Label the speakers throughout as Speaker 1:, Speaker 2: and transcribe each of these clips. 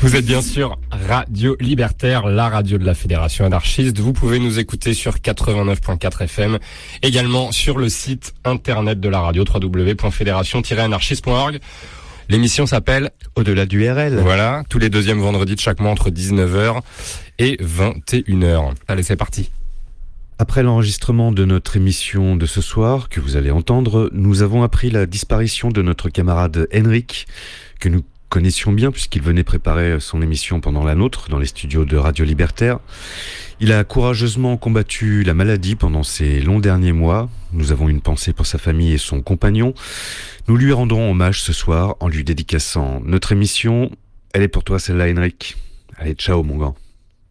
Speaker 1: Vous êtes bien sûr Radio Libertaire, la radio de la Fédération anarchiste. Vous pouvez nous écouter sur 89.4 FM, également sur le site internet de la radio www.fédération-anarchiste.org. L'émission s'appelle
Speaker 2: Au-delà du RL.
Speaker 1: Voilà, tous les deuxièmes vendredis de chaque mois entre 19h et 21h. Allez, c'est parti.
Speaker 2: Après l'enregistrement de notre émission de ce soir, que vous allez entendre, nous avons appris la disparition de notre camarade Henrik, que nous connaissions bien puisqu'il venait préparer son émission pendant la nôtre dans les studios de Radio Libertaire. Il a courageusement combattu la maladie pendant ces longs derniers mois. Nous avons une pensée pour sa famille et son compagnon. Nous lui rendons hommage ce soir en lui dédicaçant notre émission. Elle est pour toi celle-là, Henrik. Allez, ciao mon gant.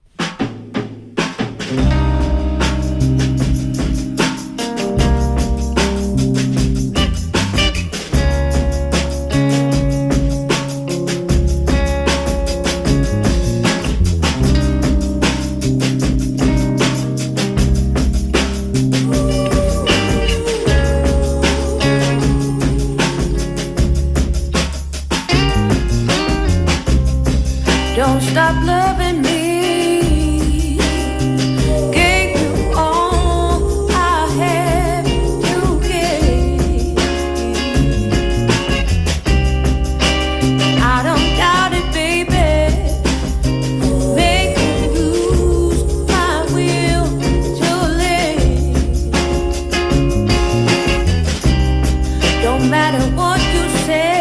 Speaker 3: Don't stop loving me. Gave you all I had to give. I don't doubt it, baby. Make you lose my will to live. Don't matter what you say.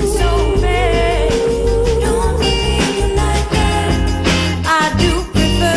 Speaker 3: Prefer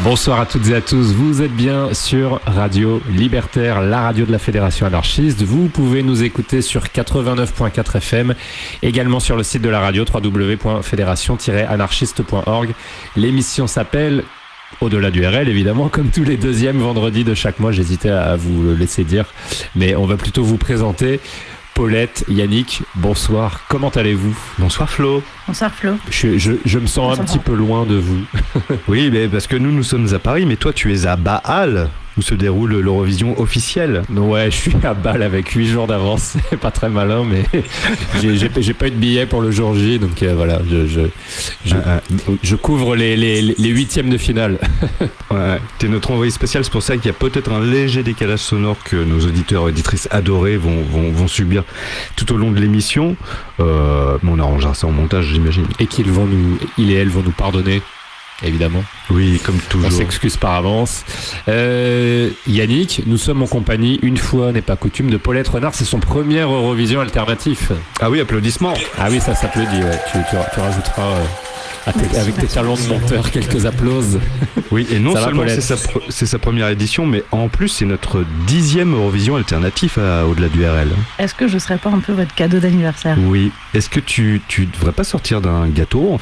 Speaker 1: Bonsoir à toutes et à tous, vous êtes bien sur Radio Libertaire, la radio de la Fédération anarchiste. Vous pouvez nous écouter sur 89.4 FM, également sur le site de la radio www.fédération-anarchiste.org. L'émission s'appelle Au-delà du RL, évidemment, comme tous les deuxièmes vendredis de chaque mois. J'hésitais à vous le laisser dire, mais on va plutôt vous présenter Paulette, Yannick, bonsoir, comment allez-vous ?
Speaker 2: Bonsoir Flo.
Speaker 3: Bonsoir Flo.
Speaker 1: Je me sens un petit peu loin de vous.
Speaker 2: Oui, mais parce que nous sommes à Paris, mais toi tu es à Bâle, où se déroule l'Eurovision officielle.
Speaker 1: Ouais, je suis à Bâle avec 8 jours d'avance, c'est pas très malin, mais j'ai pas eu de billet pour le jour J, donc voilà, je couvre les huitièmes de finale.
Speaker 2: Ouais, t'es notre envoyé spécial, c'est pour ça qu'il y a peut-être un léger décalage sonore que nos auditeurs et auditrices adorés vont subir tout au long de l'émission, mais on arrangera ça en montage, j'imagine.
Speaker 1: Et ils et elles vont nous pardonner. Évidemment.
Speaker 2: Oui, comme toujours.
Speaker 1: On s'excuse par avance. Yannick, nous sommes en compagnie, une fois n'est pas coutume, de Paulette Renard. C'est son premier Eurovision alternatif.
Speaker 2: Ah oui, applaudissements.
Speaker 1: Ah oui, ça s'applaudit. Ouais. Tu rajouteras avec tes talents de monteur quelques applauses.
Speaker 2: Oui, et non
Speaker 1: ça
Speaker 2: seulement c'est sa première édition, mais en plus c'est notre 10e Eurovision alternatif au-delà du RL.
Speaker 4: Est-ce que je serais pas un peu votre cadeau d'anniversaire ?
Speaker 2: Oui. Est-ce que tu devrais pas sortir d'un gâteau en fait ?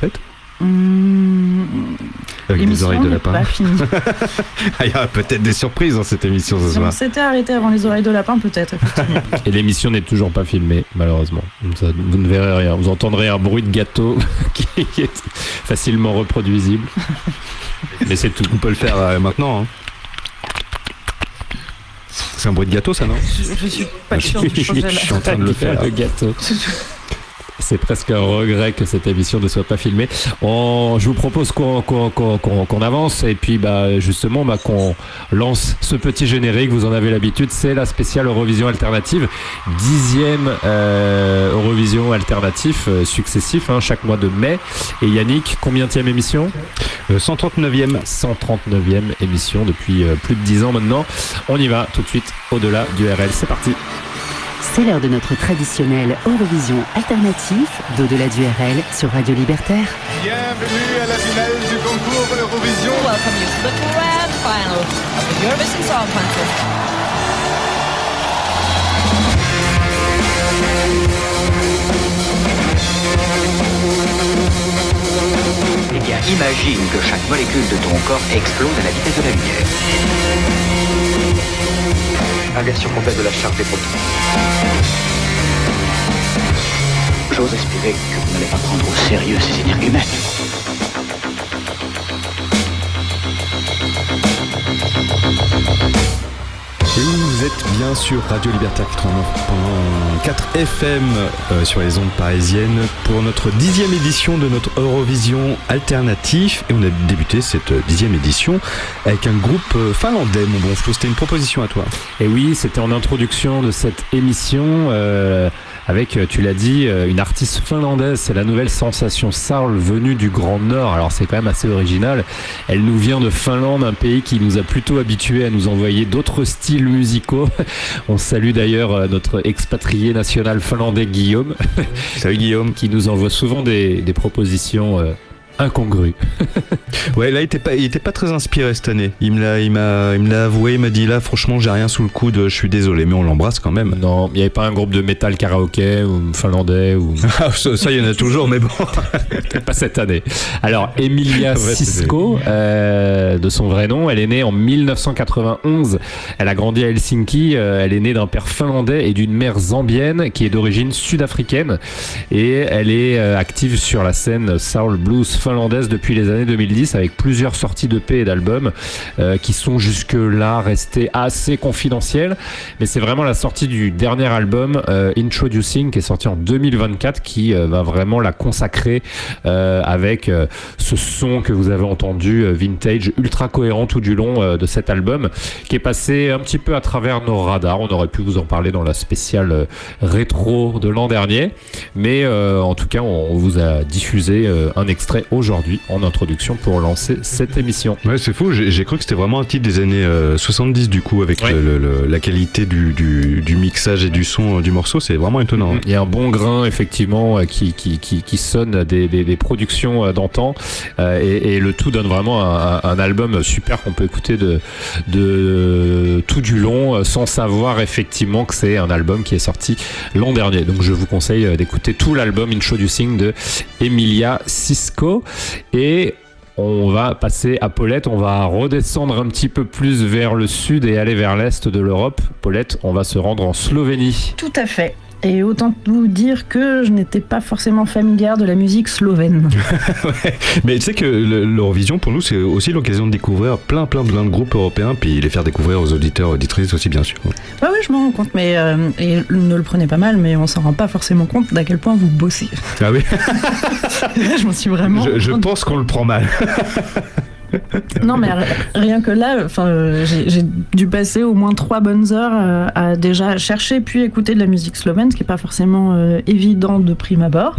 Speaker 2: Avec des oreilles de lapin.
Speaker 4: Pas fini.
Speaker 2: Il y aura peut-être des surprises dans cette émission ce
Speaker 4: Si
Speaker 2: soir.
Speaker 4: on s'était arrêté avant les oreilles de lapin, peut-être, effectivement.
Speaker 1: Et l'émission n'est toujours pas filmée, malheureusement. Ça, vous ne verrez rien. Vous entendrez un bruit de gâteau qui est facilement reproduisible. Mais c'est tout.
Speaker 2: On peut le faire maintenant. Hein. C'est un bruit de gâteau, ça, non ?
Speaker 4: Je suis pas sûre de changer
Speaker 2: Je suis en train de le faire.
Speaker 1: Le gâteau. C'est presque un regret que cette émission ne soit pas filmée. Je vous propose qu'on avance et puis justement qu'on lance ce petit générique. Vous en avez l'habitude, c'est la spéciale Eurovision alternative, 10e Eurovision alternatif successif chaque mois de mai. Et Yannick, combienième émission ?
Speaker 2: 139e.
Speaker 1: 139e émission depuis plus de 10 ans maintenant. On y va tout de suite au-delà du RL. C'est parti.
Speaker 5: C'est l'heure de notre traditionnel Eurovision alternatif d'au-delà du RL sur Radio Libertaire.
Speaker 6: Bienvenue à la finale du concours Eurovision.
Speaker 3: Welcome you to the grand final of the Eurovision Song Contest.
Speaker 7: Eh bien, imagine que chaque molécule de ton corps explose à la vitesse de la lumière. Inversion complète de la charge des protons. J'ose espérer que vous n'allez pas prendre au sérieux ces énergumènes.
Speaker 2: Oui, vous êtes bien sûr Radio Libertaire 89.4 FM sur les ondes parisiennes pour notre 10e édition de notre Eurovision alternatif. Et on a débuté cette 10e édition avec un groupe finlandais, mon bon Flo. C'était une proposition à toi.
Speaker 1: Et oui, c'était en introduction de cette émission avec, tu l'as dit, une artiste finlandaise. C'est la nouvelle sensation soul venue du Grand Nord. Alors c'est quand même assez original. Elle nous vient de Finlande, un pays qui nous a plutôt habitués à nous envoyer d'autres styles musicaux. On salue d'ailleurs notre expatrié national finlandais Guillaume.
Speaker 2: Salut Guillaume.
Speaker 1: Qui nous envoie souvent des propositions incongru.
Speaker 2: Ouais, là il était pas très inspiré cette année. Il me l'a avoué, il m'a dit là franchement j'ai rien sous le coude, je suis désolé, mais on l'embrasse quand même.
Speaker 1: Non, il n'y avait pas un groupe de métal karaoké ou finlandais ou
Speaker 2: ça il y en a toujours, mais bon.
Speaker 1: Peut-être pas cette année. Alors Emilia Sisko, de son vrai nom, elle est née en 1991. Elle a grandi à Helsinki. Elle est née d'un père finlandais et d'une mère zambienne qui est d'origine sud-africaine. Et elle est active sur la scène soul blues finlandaise depuis les années 2010 avec plusieurs sorties d'EP et d'albums qui sont jusque-là restés assez confidentiels. Mais c'est vraiment la sortie du dernier album Introducing qui est sorti en 2024 qui va vraiment la consacrer avec ce son que vous avez entendu vintage, ultra cohérent tout du long de cet album qui est passé un petit peu à travers nos radars. On aurait pu vous en parler dans la spéciale rétro de l'an dernier, mais en tout cas on vous a diffusé un extrait aujourd'hui en introduction pour lancer cette émission.
Speaker 2: Ouais, c'est fou, j'ai cru que c'était vraiment un titre des années 70 du coup, avec la qualité du mixage et du son du morceau, c'est vraiment étonnant.
Speaker 1: Il y a un bon grain effectivement qui sonne des productions d'antan et le tout donne vraiment un album super qu'on peut écouter de tout du long sans savoir effectivement que c'est un album qui est sorti l'an dernier. Donc je vous conseille d'écouter tout l'album Introducing de Emilia Cisco. Et on va passer à Paulette, on va redescendre un petit peu plus vers le sud et aller vers l'est de l'Europe. Paulette, on va se rendre en Slovénie.
Speaker 4: Tout à fait. Et autant vous dire que je n'étais pas forcément familière de la musique slovène.
Speaker 2: Ouais. Mais tu sais que l'Eurovision, pour nous, c'est aussi l'occasion de découvrir plein de groupes européens, puis les faire découvrir aux auditeurs, auditrices aussi, bien sûr.
Speaker 4: Ouais, je m'en rends compte, mais et ne le prenez pas mal, mais on s'en rend pas forcément compte d'à quel point vous bossez.
Speaker 2: Ah oui.
Speaker 4: Là, je m'en suis vraiment...
Speaker 2: Je pense qu'on le prend mal.
Speaker 4: Non, mais rien que là, j'ai dû passer au moins 3 bonnes heures à déjà chercher puis écouter de la musique slovène, ce qui n'est pas forcément évident de prime abord.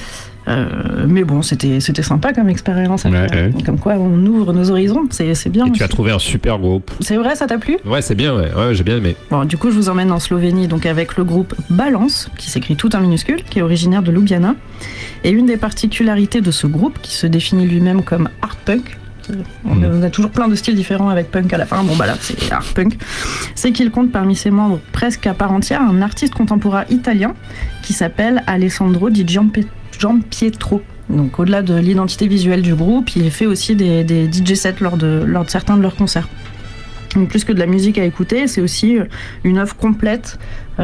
Speaker 4: Mais bon, c'était sympa comme expérience. Comme quoi, on ouvre nos horizons, c'est bien.
Speaker 1: Et tu as trouvé un super groupe.
Speaker 4: C'est vrai, ça t'a plu ?
Speaker 1: Ouais, c'est bien, ouais, j'ai bien aimé.
Speaker 4: Bon, du coup, je vous emmène en Slovénie, donc avec le groupe Balance, qui s'écrit tout en minuscule, qui est originaire de Ljubljana. Et une des particularités de ce groupe, qui se définit lui-même comme art punk, on a toujours plein de styles différents avec punk à la fin, bon bah là c'est art punk, c'est qu'il compte parmi ses membres presque à part entière un artiste contemporain italien qui s'appelle Alessandro Di Giampietro. Donc au-delà de l'identité visuelle du groupe, il fait aussi des DJ sets lors de certains de leurs concerts. Donc plus que de la musique à écouter, c'est aussi une œuvre complète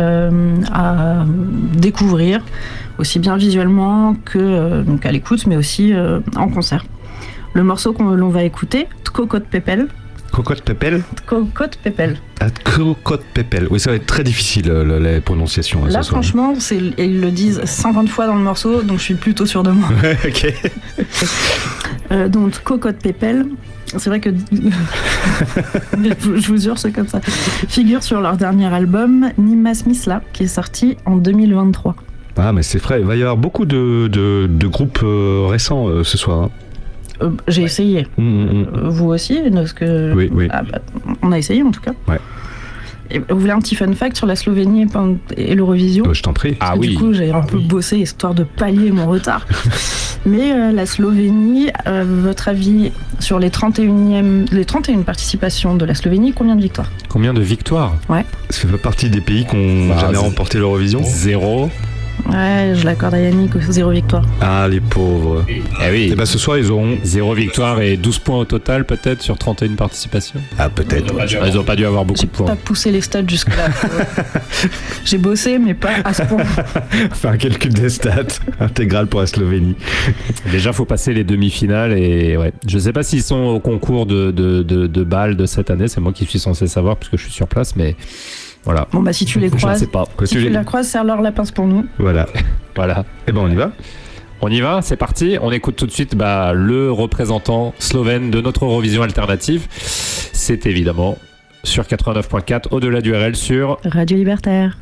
Speaker 4: à découvrir, aussi bien visuellement que donc à l'écoute, mais aussi en concert. Le morceau l'on va écouter, Tkokot Pepel.
Speaker 2: Cocotte Pepel.
Speaker 4: Tkokot Pepel.
Speaker 2: Cocotte Pepel. Oui, ça va être très difficile la prononciation.
Speaker 4: Là, franchement, ils le disent 50 fois dans le morceau, donc je suis plutôt sûre de moi.
Speaker 2: Ouais, ok.
Speaker 4: Donc, Tkokot Pepel, c'est vrai que. Je vous jure, c'est comme ça. Figure sur leur dernier album, Nimas Misla, qui est sorti en 2023.
Speaker 2: Ah, mais c'est frais. Il va y avoir beaucoup de groupes récents ce soir. Hein.
Speaker 4: J'ai essayé. Vous aussi, parce que
Speaker 2: oui.
Speaker 4: On a essayé en tout cas.
Speaker 2: Ouais.
Speaker 4: Et vous voulez un petit fun fact sur la Slovénie et l'Eurovision ?
Speaker 2: Je t'en prie.
Speaker 4: Parce que du coup, j'ai un peu bossé histoire de pallier mon retard. Mais la Slovénie, votre avis sur les 31 participations de la Slovénie, combien de victoires ?
Speaker 1: Combien de victoires ?
Speaker 4: Ouais.
Speaker 2: Ça fait pas partie des pays qui ont jamais remporté l'Eurovision ?
Speaker 1: 0.
Speaker 4: Ouais, je l'accorde à Yannick, 0 victoire.
Speaker 2: Ah, les pauvres.
Speaker 1: Eh oui.
Speaker 2: Et ben ce soir, ils auront
Speaker 1: 0 victoire et 12 points au total, peut-être, sur 31 participations.
Speaker 2: Ah, peut-être.
Speaker 1: Ils n'ont pas dû avoir beaucoup de points.
Speaker 4: J'ai pas poussé les stats jusque-là. J'ai bossé, mais pas à ce point.
Speaker 2: Faire un calcul des stats intégral pour la Slovénie.
Speaker 1: Déjà, faut passer les demi-finales et ouais. Je sais pas s'ils sont au concours de Bâle de cette année. C'est moi qui suis censé savoir puisque je suis sur place, mais voilà.
Speaker 4: Bon bah si tu les croises,
Speaker 1: je ne sais pas.
Speaker 4: Si tu la croises, serre-leur la pince pour nous.
Speaker 2: Voilà. Et ben on y va.
Speaker 1: On y va, c'est parti. On écoute tout de suite le représentant slovène de notre Eurovision alternative. C'est évidemment sur 89.4 au-delà du RL sur
Speaker 4: Radio Libertaire.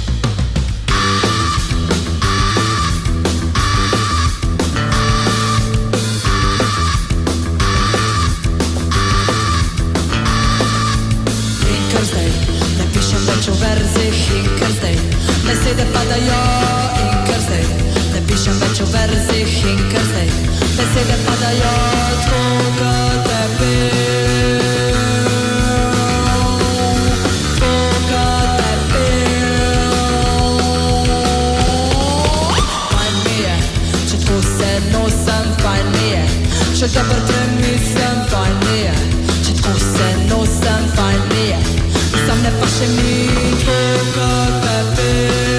Speaker 3: Še dober premislim, fajn mi je, če tako se nosim, fajn mi je, sam ne pa še mi, koliko tebi,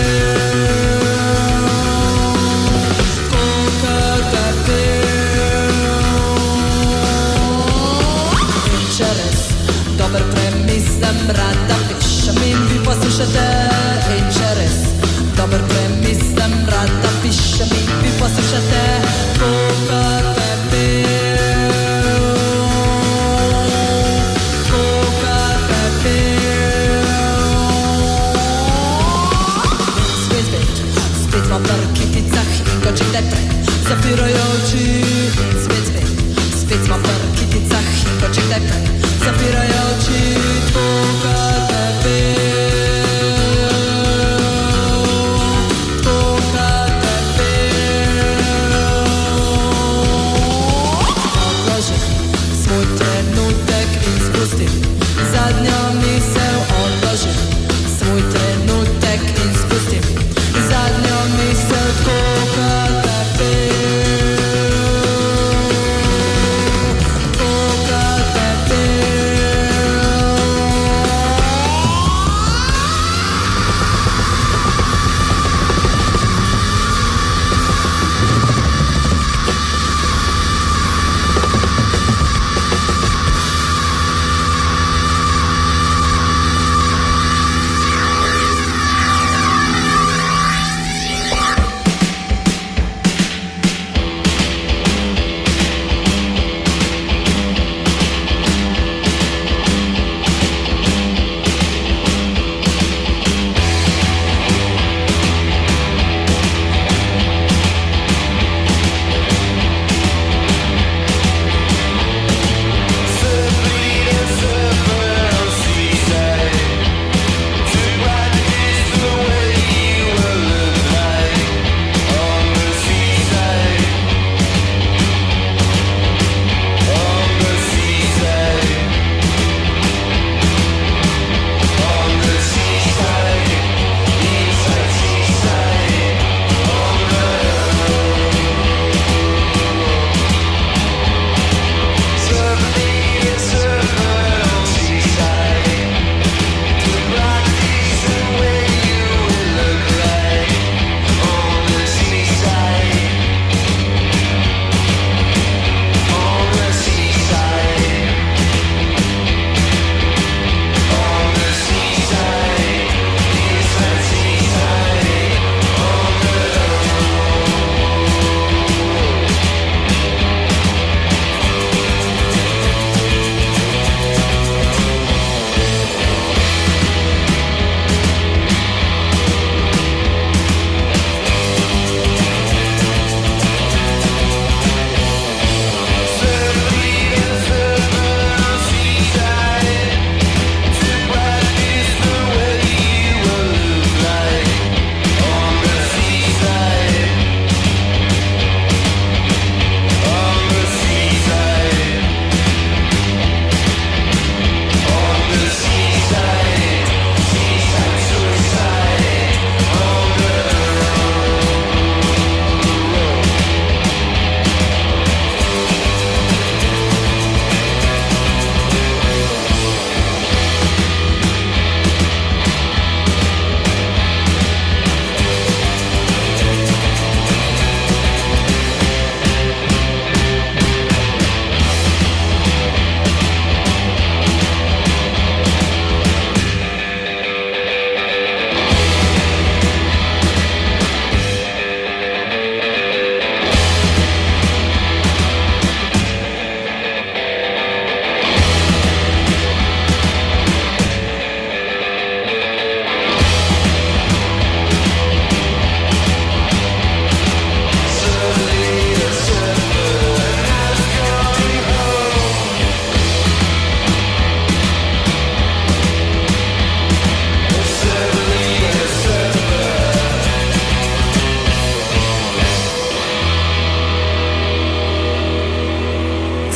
Speaker 3: Večeres, dober premislim, rada pišem in vi poslušate, Večeres, dober premislim, rada pišem in vi poslušate, koliko tebi. Zapirajo oči,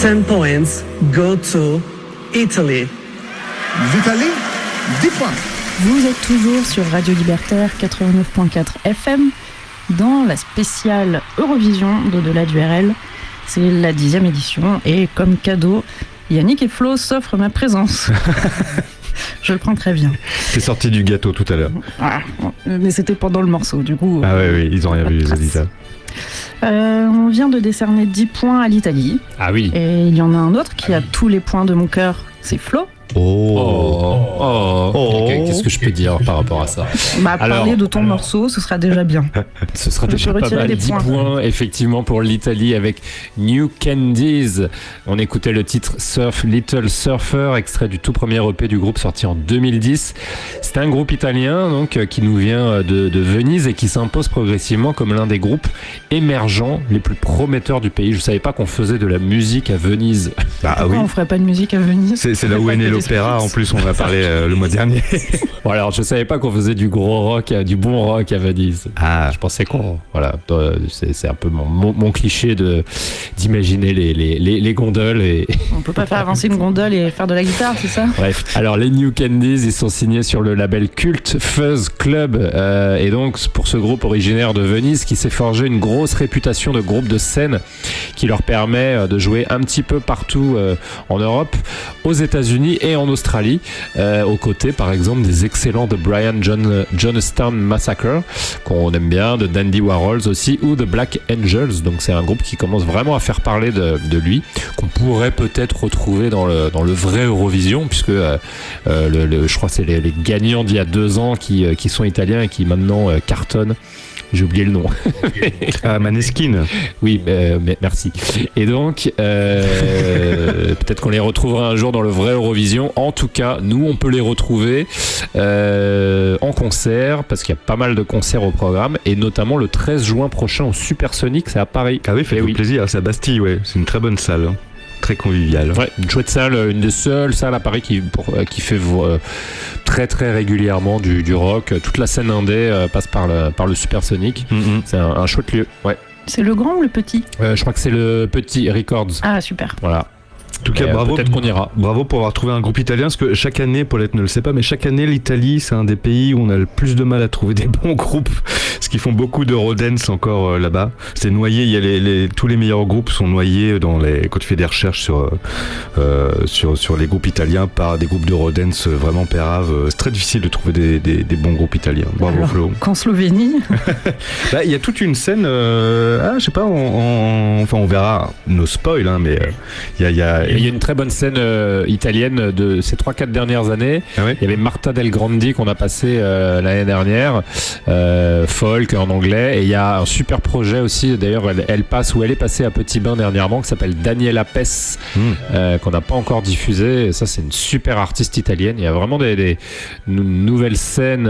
Speaker 8: 10 points go to Italy.
Speaker 6: L'Italie, 10 points.
Speaker 4: Vous êtes toujours sur Radio Libertaire 89.4 FM dans la spéciale Eurovision d'Au-delà du RL. C'est la 10e édition et comme cadeau, Yannick et Flo s'offrent ma présence. Je le prends très bien.
Speaker 2: C'est sorti du gâteau tout à l'heure.
Speaker 4: Ah, mais c'était pendant le morceau, du coup.
Speaker 2: Ah oui, ils ont rien vu, les auditeurs.
Speaker 4: On vient de décerner 10 points à l'Italie.
Speaker 1: Ah oui.
Speaker 4: Et il y en a un autre qui a tous les points de mon cœur, c'est Flo.
Speaker 1: Qu'est-ce que je peux dire par rapport à ça?
Speaker 4: Parler de ton morceau, ce sera déjà bien.
Speaker 1: Ce sera déjà pas mal. 10 points, effectivement, pour l'Italie avec New Candies. On écoutait le titre Surf Little Surfer, extrait du tout premier EP du groupe sorti en 2010. C'est un groupe italien donc, qui nous vient de Venise et qui s'impose progressivement comme l'un des groupes émergents les plus prometteurs du pays. Je savais pas qu'on faisait de la musique à Venise.
Speaker 4: Pourquoi on ferait pas de musique à Venise?
Speaker 2: C'est là où est né l'opéra, en plus on en a parlé le mois dernier.
Speaker 1: Bon, alors je savais pas qu'on faisait du gros rock, du bon rock à Venise. Je pensais qu'on... Voilà, c'est un peu mon cliché d'imaginer les gondoles.
Speaker 4: On peut pas faire avancer une gondole et faire de la guitare, c'est ça?
Speaker 1: Bref, alors les New Candies, ils sont signés sur le label Cult Fuzz Club. Et donc pour ce groupe originaire de Venise qui s'est forgé une grosse réputation de groupe de scène qui leur permet de jouer un petit peu partout en Europe, aux États-Unis et en Australie, aux côtés par exemple des excellents de Brian Jonestown Massacre qu'on aime bien, de Dandy Warhols aussi, ou de Black Angels. Donc c'est un groupe qui commence vraiment à faire parler de lui, qu'on pourrait peut-être retrouver dans le vrai Eurovision, puisque je crois que c'est les gagnants d'il y a 2 ans qui sont italiens et qui maintenant cartonnent. J'ai oublié le nom.
Speaker 2: Maneskin.
Speaker 1: Oui, merci. Et donc, peut-être qu'on les retrouvera un jour dans le vrai Eurovision. En tout cas, nous, on peut les retrouver en concert, parce qu'il y a pas mal de concerts au programme, et notamment le 13 juin prochain au Supersonic, c'est à Paris.
Speaker 2: Ah oui, faites-vous plaisir, c'est à Bastille, ouais. C'est une très bonne salle. Très convivial.
Speaker 1: Ouais, une chouette salle, une des seules salles à Paris qui fait très très régulièrement du rock. Toute la scène indé passe par le Supersonic. C'est un chouette lieu. Ouais.
Speaker 4: C'est le grand ou le petit?
Speaker 1: Je crois que c'est le petit Records.
Speaker 4: Ah super.
Speaker 1: Voilà.
Speaker 2: En tout cas, bravo.
Speaker 1: Peut-être qu'on ira.
Speaker 2: Bravo pour avoir trouvé un groupe italien, parce que chaque année, Paulette ne le sait pas, mais chaque année, l'Italie, c'est un des pays où on a le plus de mal à trouver des bons groupes, parce qu'ils font beaucoup d'Eurodance encore là-bas. C'est noyé, il y a tous les meilleurs groupes sont noyés quand tu fais des recherches sur les groupes italiens par des groupes d'Eurodance vraiment péraves. C'est très difficile de trouver des bons groupes italiens. Bravo. Alors, Flo.
Speaker 4: Qu'en Slovénie
Speaker 2: il y a toute une scène, je sais pas, enfin on verra nos spoils, hein, mais il y a
Speaker 1: une très bonne scène italienne de ces 3-4 dernières années.
Speaker 2: Ah oui.
Speaker 1: Il y avait Marta Del Grandi qu'on a passé l'année dernière, folk en anglais, et il y a un super projet aussi, d'ailleurs elle est passée à Petit Bain dernièrement, qui s'appelle Daniela Pes, qu'on n'a pas encore diffusé, et ça c'est une super artiste italienne. Il y a vraiment des nouvelles scènes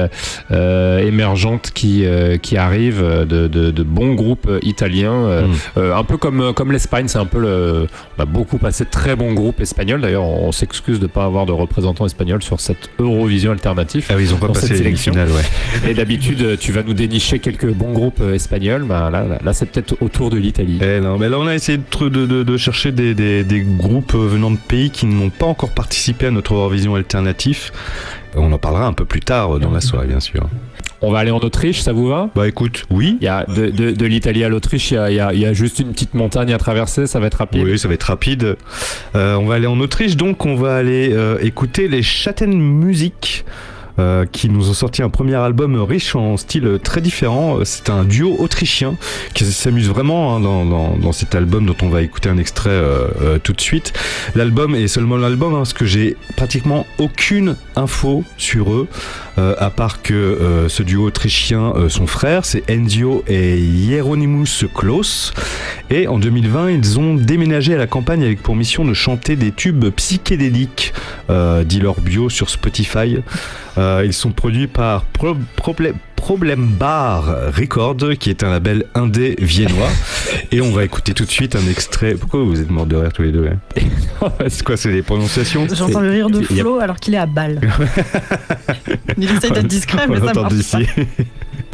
Speaker 1: émergentes qui arrivent, de bons groupes italiens, un peu comme l'Espagne. C'est un peu on a beaucoup passé de très bons groupes espagnols. D'ailleurs, on s'excuse de ne pas avoir de représentants espagnols sur cette Eurovision alternative.
Speaker 2: Ah oui, ils n'ont pas passé
Speaker 1: cette sélection.
Speaker 2: Finale, ouais.
Speaker 1: Et d'habitude, tu vas nous dénicher quelques bons groupes espagnols. Là, c'est peut-être autour de l'Italie.
Speaker 2: Non, mais là, on a essayé de chercher des groupes venant de pays qui n'ont pas encore participé à notre Eurovision alternatif. On en parlera un peu plus tard dans la soirée, bien sûr.
Speaker 1: On va aller en Autriche, ça vous va?
Speaker 2: Bah écoute, oui.
Speaker 1: Il y a de l'Italie à l'Autriche, il y a juste une petite montagne à traverser, ça va être rapide.
Speaker 2: Oui, ça va être rapide. On va aller en Autriche, donc on va aller écouter les Schattenmusik. Qui nous ont sorti un premier album riche en style très différent. C'est un duo autrichien qui s'amuse vraiment dans cet album dont on va écouter un extrait tout de suite. L'album est seulement l'album, parce que j'ai pratiquement aucune info sur eux, à part que ce duo autrichien, son frère, c'est Enzio et Hieronymus Klaus, et en 2020 ils ont déménagé à la campagne avec pour mission de chanter des tubes psychédéliques, dit leur bio sur Spotify. Ils sont produits par Problem Bar Records, qui est un label indé viennois. Et on va écouter tout de suite un extrait. Pourquoi vous êtes morts de rire tous les deux? C'est quoi, c'est des prononciations?
Speaker 4: J'entends le rire de Flo alors qu'il est à Bâle. Il essaie d'être discret, mais ça marche pas.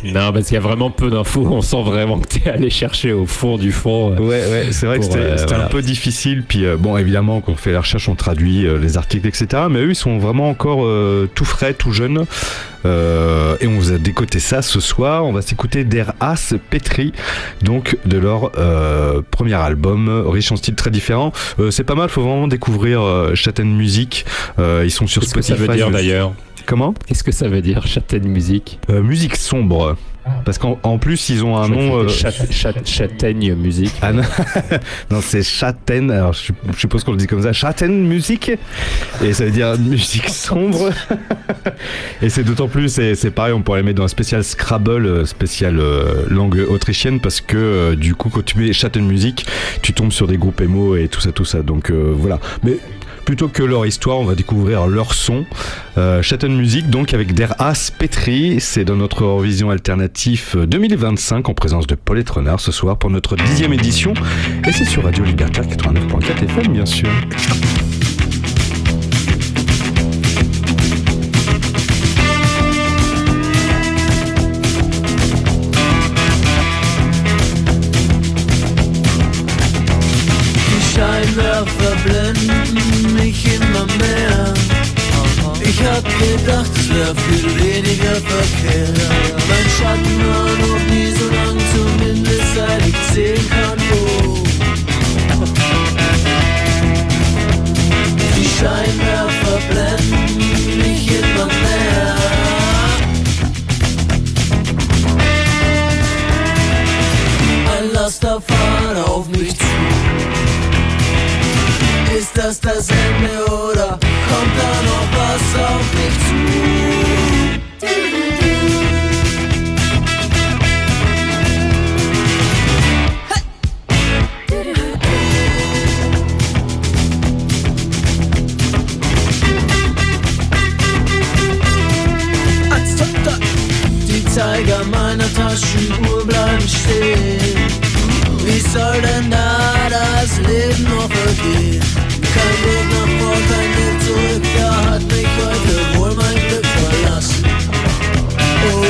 Speaker 1: Non, parce qu'il y a vraiment peu d'infos. On sent vraiment que t'es allé chercher au fond du fond.
Speaker 2: Ouais, c'est vrai que c'était
Speaker 1: voilà.
Speaker 2: un peu difficile. Puis bon, évidemment, quand on fait la recherche, on traduit les articles, etc. Mais eux, ils sont vraiment encore tout frais, tout jeunes. Et on vous a décoté ça ce soir. On va s'écouter Der Hass Petri, donc de leur premier album, riche en styles très différents. C'est pas mal, faut vraiment découvrir Châtaigne Musique. Ils sont sur Spotify.
Speaker 1: Qu'est-ce que ça veut dire d'ailleurs ?
Speaker 2: Comment ?
Speaker 1: Qu'est-ce que ça veut dire, Châtaigne Musique ?
Speaker 2: Musique sombre. Parce qu'en plus, ils ont un nom.
Speaker 1: Châtaigne Musique.
Speaker 2: Ah non, non c'est Châtaigne. Alors, je suppose qu'on le dit comme ça. Châtaigne Musique. Et ça veut dire musique sombre. Et c'est d'autant plus, c'est pareil, on pourrait les mettre dans un spécial Scrabble, spécial langue autrichienne, parce que du coup, quand tu mets Châtaigne Musique, tu tombes sur des groupes émo et tout ça. Donc voilà. Mais. Plutôt que leur histoire, on va découvrir leur son. Châtaigne Musique, donc avec Der Hass Petri, c'est dans notre Eurovision alternatif 2025 en présence de Paulette Renard ce soir pour notre 10e édition. Et c'est sur Radio Libertaire 89.4 FM, bien sûr.
Speaker 3: Scheinwerfer blenden mich immer mehr. Ich hab gedacht, es wär viel weniger Verkehr. Mein Schatten war noch nie so lang, zumindest seit ich sehen kann, wo. Die Scheinwerfer blenden mich immer mehr. Ein Laster fährt auf mich zu. Ist das Ende oder kommt da noch was auf mich zu? Die Zeiger meiner Taschenuhr bleiben stehen. Wie soll denn da das Leben noch vergehen? Kein Weg nach vor, kein Weg zurück, da hat mich heute wohl mein Glück verlassen. Oh,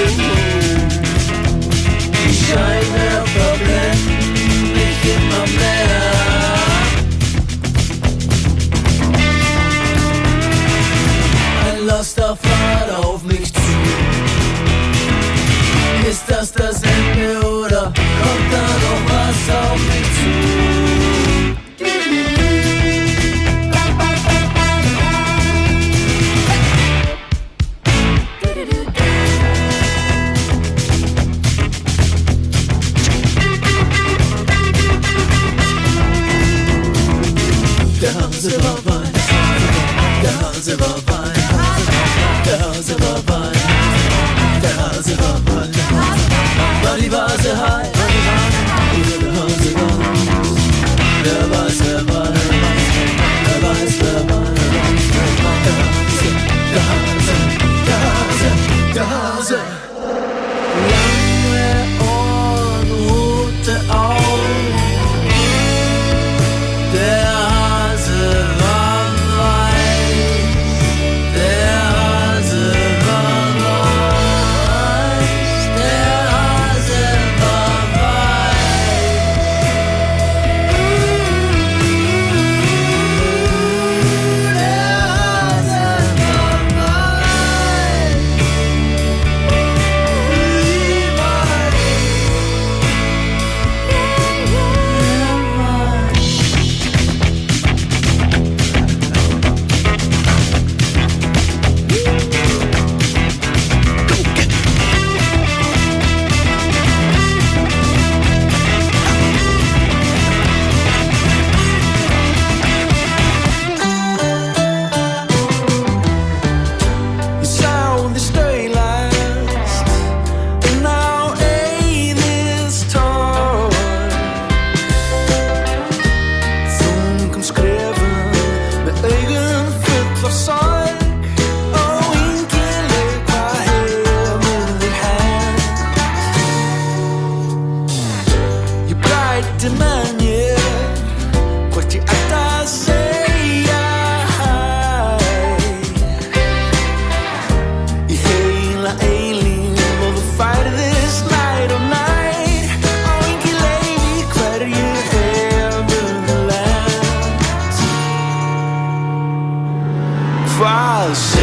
Speaker 3: die Scheinwerfer blenden mich immer mehr. Ein Laster fährt auf mich zu. Ist das Ende oder kommt da noch was auf mich zu? Der Hase war weiß, der Hase war weiß, der Hase war weiß, der Hase war weiß. War die Vase high, der Hase war weiß, wer weiß, wer war, wer weiß, wer war, der Hase, der Hase, der Hase. Lange Ohren, rote Augen, der Hase war quase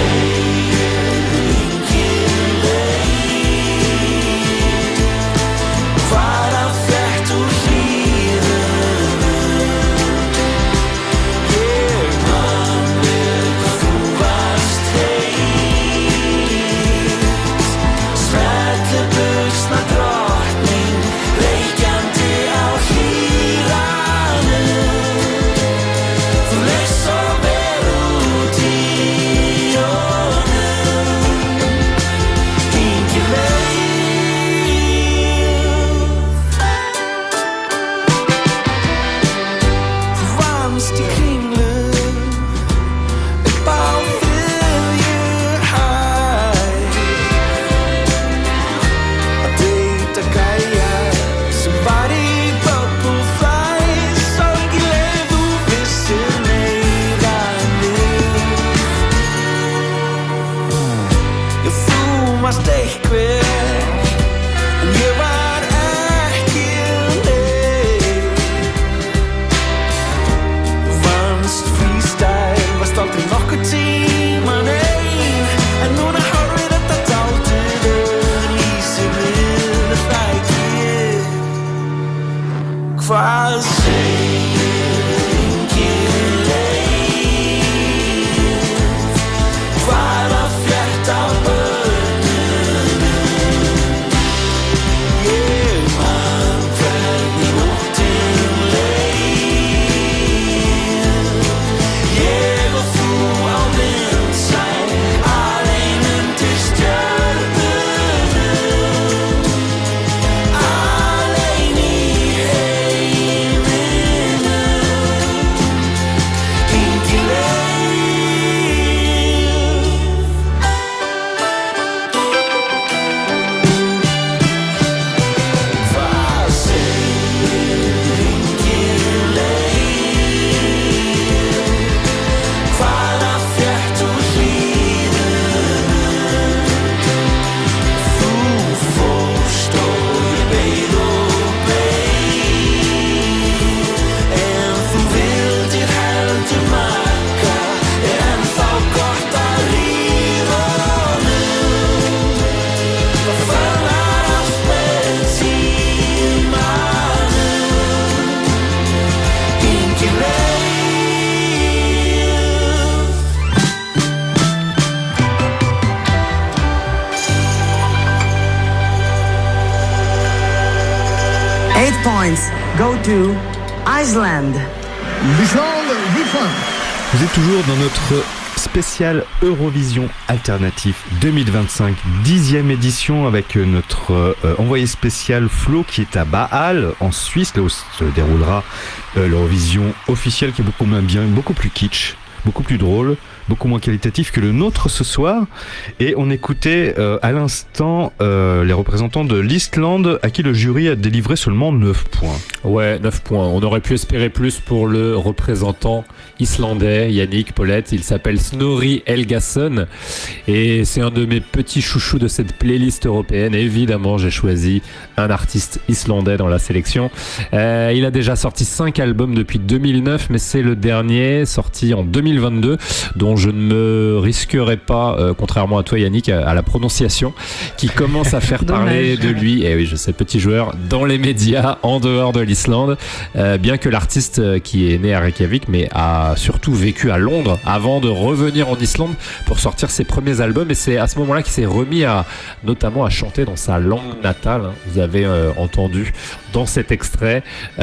Speaker 8: Go to Iceland.
Speaker 6: L'Islande, 8 points.
Speaker 2: Vous êtes toujours dans notre spécial Eurovision Alternatif 2025, 10e édition avec notre envoyé spécial Flo qui est à Bâle en Suisse, là où se déroulera l'Eurovision officielle qui est beaucoup moins bien, beaucoup plus kitsch, beaucoup plus drôle, beaucoup moins qualitatif que le nôtre ce soir. Et on écoutait à l'instant les représentants de l'Islande à qui le jury a délivré seulement 9 points.
Speaker 1: Ouais, 9 points. On aurait pu espérer plus pour le représentant islandais, Yannick Paulette. Il s'appelle Snorri Helgason et c'est un de mes petits chouchous de cette playlist européenne. Évidemment, j'ai choisi un artiste islandais dans la sélection. Il a déjà sorti 5 albums depuis 2009, mais c'est le dernier sorti en 2022 dont je ne me risquerai pas, contrairement à toi Yannick, à la prononciation, qui commence à faire parler de lui, et oui je sais, petit joueur, dans les médias en dehors de l'Islande, bien que l'artiste qui est né à Reykjavik mais a surtout vécu à Londres avant de revenir en Islande pour sortir ses premiers albums, et c'est à ce moment-là qu'il s'est remis notamment à chanter dans sa langue natale. Vous avez entendu dans cet extrait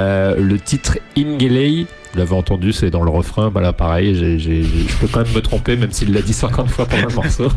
Speaker 1: le titre Ingeley. Vous l'avez entendu, c'est dans le refrain. Bah là, pareil, je peux quand même me tromper, même s'il l'a dit 50 fois pendant le morceau.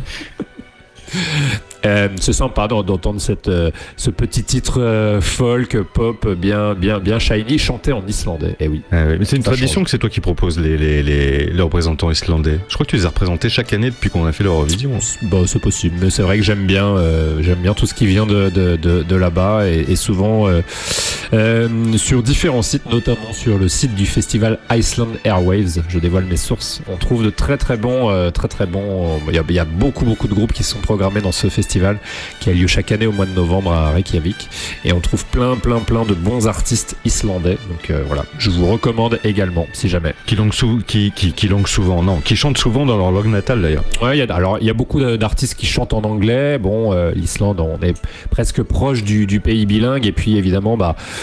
Speaker 1: C'est sympa d'entendre ce petit titre folk, pop, bien shiny, chanté en islandais. Eh oui.
Speaker 2: Ah ouais, mais c'est une tradition que c'est toi qui proposes les représentants islandais. Je crois que tu les as représentés chaque année depuis qu'on a fait l'Eurovision.
Speaker 1: Bah, c'est possible, mais c'est vrai que j'aime bien tout ce qui vient de là-bas et souvent sur différents sites, notamment sur le site du festival Iceland Airwaves. Je dévoile mes sources. On trouve de très très bons. Il y a beaucoup de groupes qui sont programmés dans ce festival festival qui a lieu chaque année au mois de novembre à Reykjavik. Et on trouve plein de bons artistes islandais. Donc voilà, je vous recommande également, si jamais.
Speaker 2: Qui chantent souvent dans leur langue natale d'ailleurs.
Speaker 1: Ouais, il y a beaucoup d'artistes qui chantent en anglais. Bon, l'Islande, on est presque proche du pays bilingue. Et puis évidemment,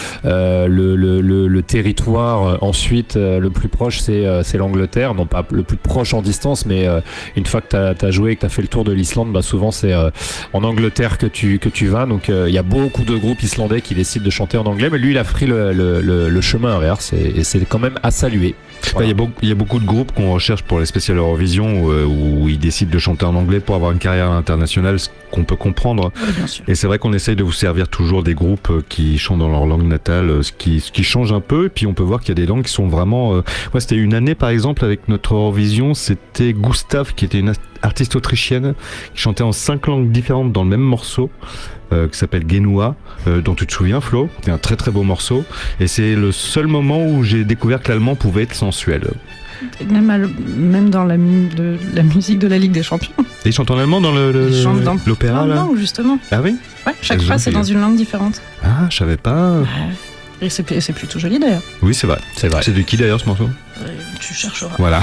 Speaker 1: le territoire ensuite le plus proche, c'est l'Angleterre. Non pas le plus proche en distance, mais une fois que t'as joué et que t'as fait le tour de l'Islande, souvent c'est en Angleterre que tu vas. Donc il y a beaucoup de groupes islandais qui décident de chanter en anglais, mais lui il a pris le chemin inverse et c'est quand même à saluer.
Speaker 2: Voilà. Il y a beaucoup de groupes qu'on recherche pour les spéciales Eurovision où ils décident de chanter en anglais pour avoir une carrière internationale, ce qu'on peut comprendre.
Speaker 4: Oui, bien sûr.
Speaker 2: Et c'est vrai qu'on essaye de vous servir toujours des groupes qui chantent dans leur langue natale, ce qui change un peu. Et puis on peut voir qu'il y a des langues qui sont vraiment... c'était une année par exemple avec notre Eurovision, c'était Gustav qui était une artiste autrichienne qui chantait en 5 langues différentes dans le même morceau. Qui s'appelle Genua, dont tu te souviens Flo, c'est un très très beau morceau et c'est le seul moment où j'ai découvert que l'allemand pouvait être sensuel.
Speaker 4: Même dans la musique de la Ligue des Champions.
Speaker 2: Et ils chantent en allemand dans l'opéra là
Speaker 4: langue, justement.
Speaker 2: Ah oui.
Speaker 4: Ouais, chaque phrase c'est dans une langue différente.
Speaker 2: Ah, je savais pas.
Speaker 4: Ouais. Et c'est plutôt joli d'ailleurs.
Speaker 2: Oui, c'est vrai. C'est de qui d'ailleurs ce morceau?
Speaker 4: Tu chercheras.
Speaker 2: Voilà.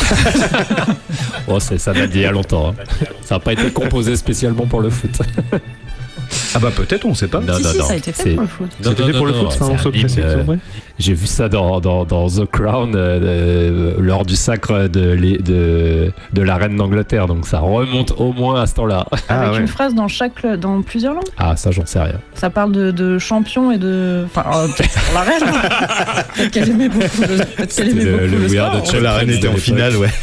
Speaker 1: Ça date d'il y a longtemps. Hein. Ça n'a pas été composé spécialement pour le foot.
Speaker 2: Ah bah peut-être, on sait pas.
Speaker 4: Non, ça a été fait pour le foot.
Speaker 2: C'était fait pour le foot, ça, c'est vrai.
Speaker 1: J'ai vu ça dans The Crown lors du sacre de la reine d'Angleterre, donc ça remonte au moins à ce temps-là.
Speaker 4: Avec une phrase dans plusieurs langues.
Speaker 1: Ah, ça j'en sais rien.
Speaker 4: Ça parle de champion et de... Enfin, la reine. Peut-être qu'elle aimait beaucoup le sport.
Speaker 2: La reine était en finale, ouais.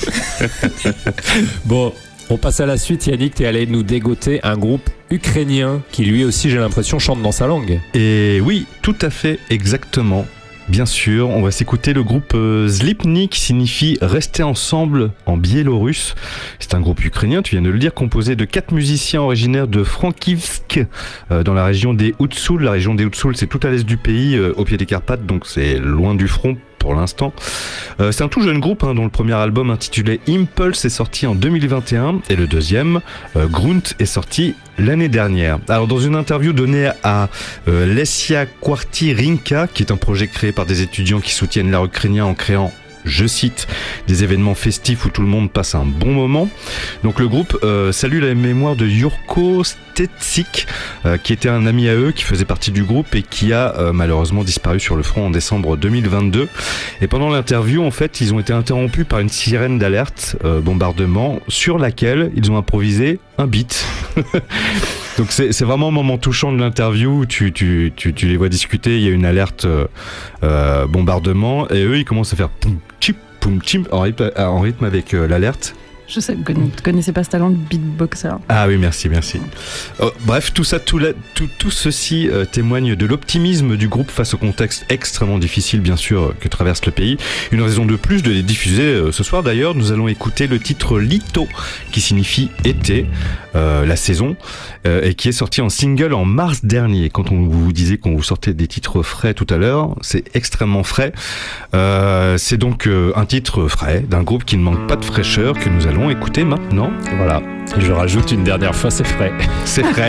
Speaker 1: Bon, on passe à la suite. Yannick, t'es allé nous dégoter un groupe ukrainien qui lui aussi, j'ai l'impression, chante dans sa langue.
Speaker 2: Et oui, tout à fait, exactement. Bien sûr, on va s'écouter le groupe Zlipny qui signifie rester ensemble en biélorusse. C'est un groupe ukrainien, tu viens de le dire, composé de 4 musiciens originaires de Frankivsk, dans la région des Houtsoul. La région des Houtsoul, c'est tout à l'est du pays, au pied des Carpates, donc c'est loin du front pour l'instant. C'est un tout jeune groupe dont le premier album intitulé Impulse est sorti en 2021 et le deuxième, Grunt, est sorti l'année dernière. Alors dans une interview donnée à Lesia Kwarty-Rinka, qui est un projet créé par des étudiants qui soutiennent l'art ukrainien en créant, je cite, des événements festifs où tout le monde passe un bon moment. Donc le groupe salue la mémoire de Yurko Stetsik, qui était un ami à eux, qui faisait partie du groupe et qui a malheureusement disparu sur le front en décembre 2022. Et pendant l'interview, en fait, ils ont été interrompus par une sirène d'alerte, bombardement, sur laquelle ils ont improvisé un beat. Donc c'est vraiment un moment touchant de l'interview où tu les vois discuter, il y a une alerte bombardement et eux ils commencent à faire poum chip poum chip en rythme avec l'alerte.
Speaker 4: Je sais, vous ne connaissez pas ce talent de beatboxer.
Speaker 2: Ah oui, merci. Bref, tout ceci témoigne de l'optimisme du groupe face au contexte extrêmement difficile, bien sûr, que traverse le pays. Une raison de plus de les diffuser ce soir. D'ailleurs, nous allons écouter le titre Lito, qui signifie été, la saison, et qui est sorti en single en mars dernier. Quand on vous disait qu'on vous sortait des titres frais tout à l'heure, c'est extrêmement frais. C'est donc un titre frais d'un groupe qui ne manque pas de fraîcheur que nous allons écouter maintenant.
Speaker 1: Voilà, je rajoute une dernière fois, c'est frais.
Speaker 2: C'est frais.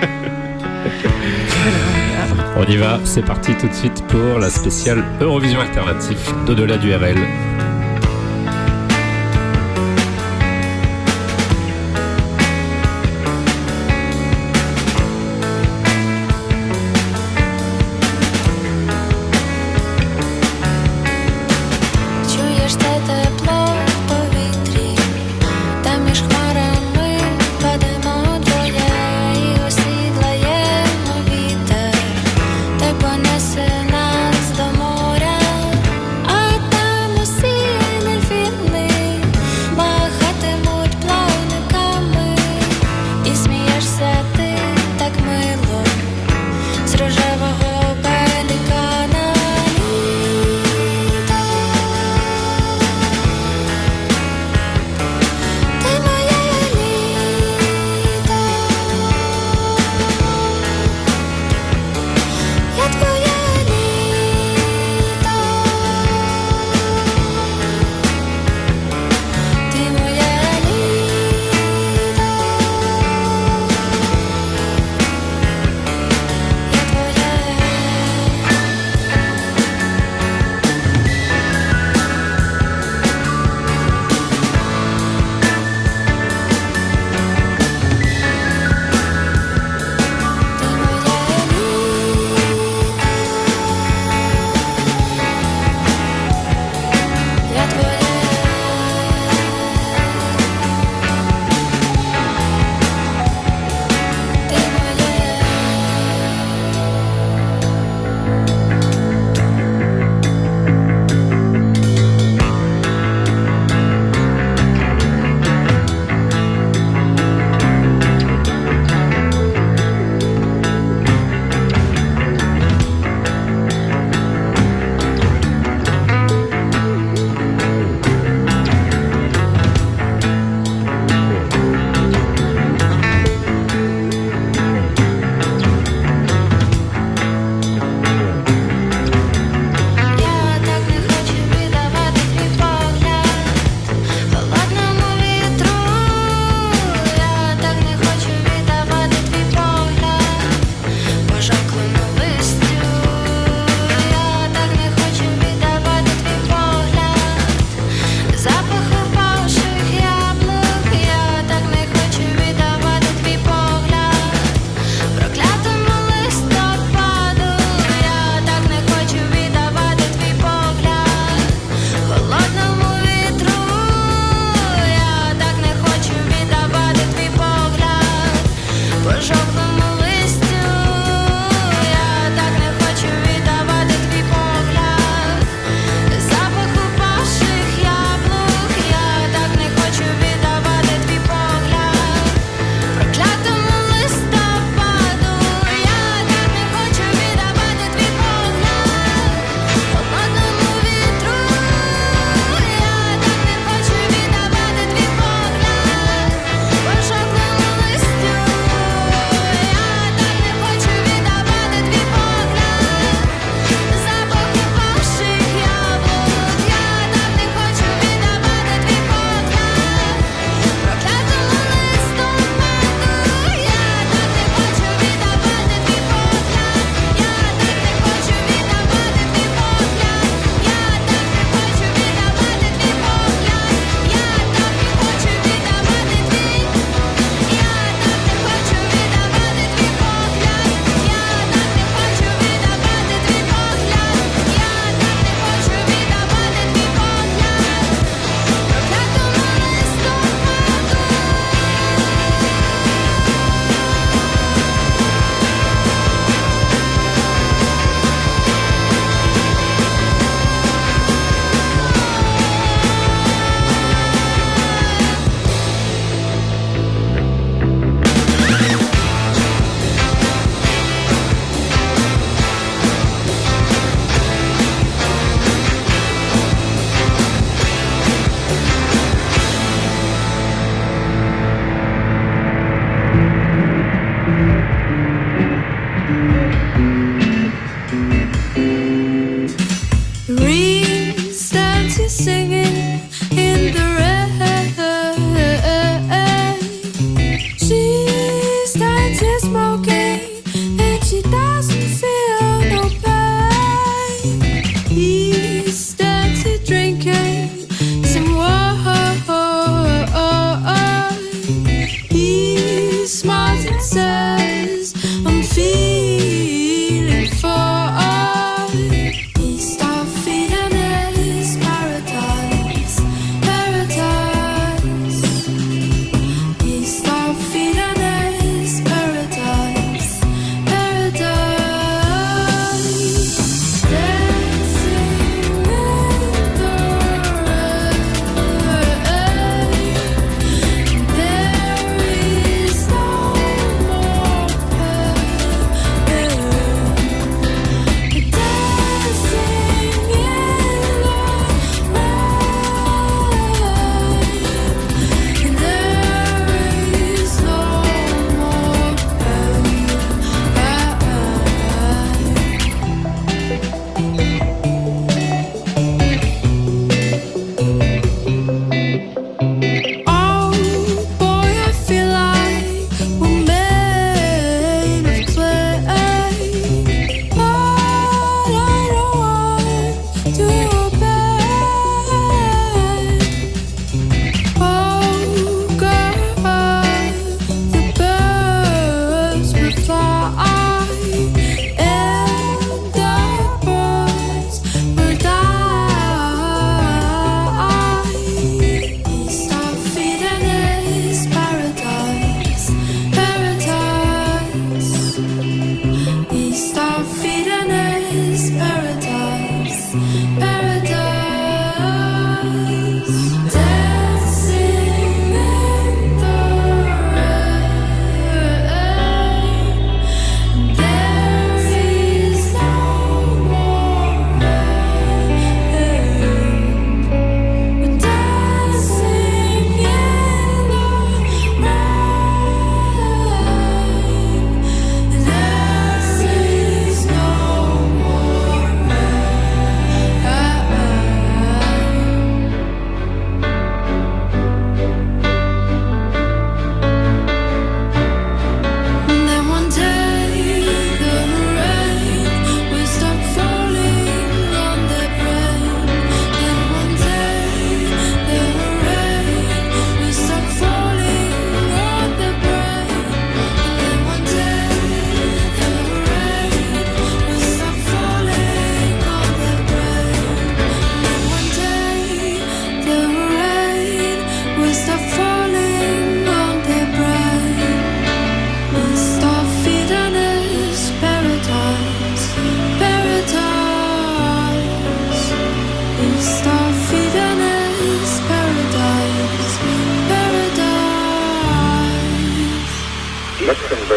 Speaker 1: On y va, c'est parti tout de suite pour la spéciale Eurovision Alternative d'Au-delà du RL.
Speaker 9: Понесе нас до моря, а там усі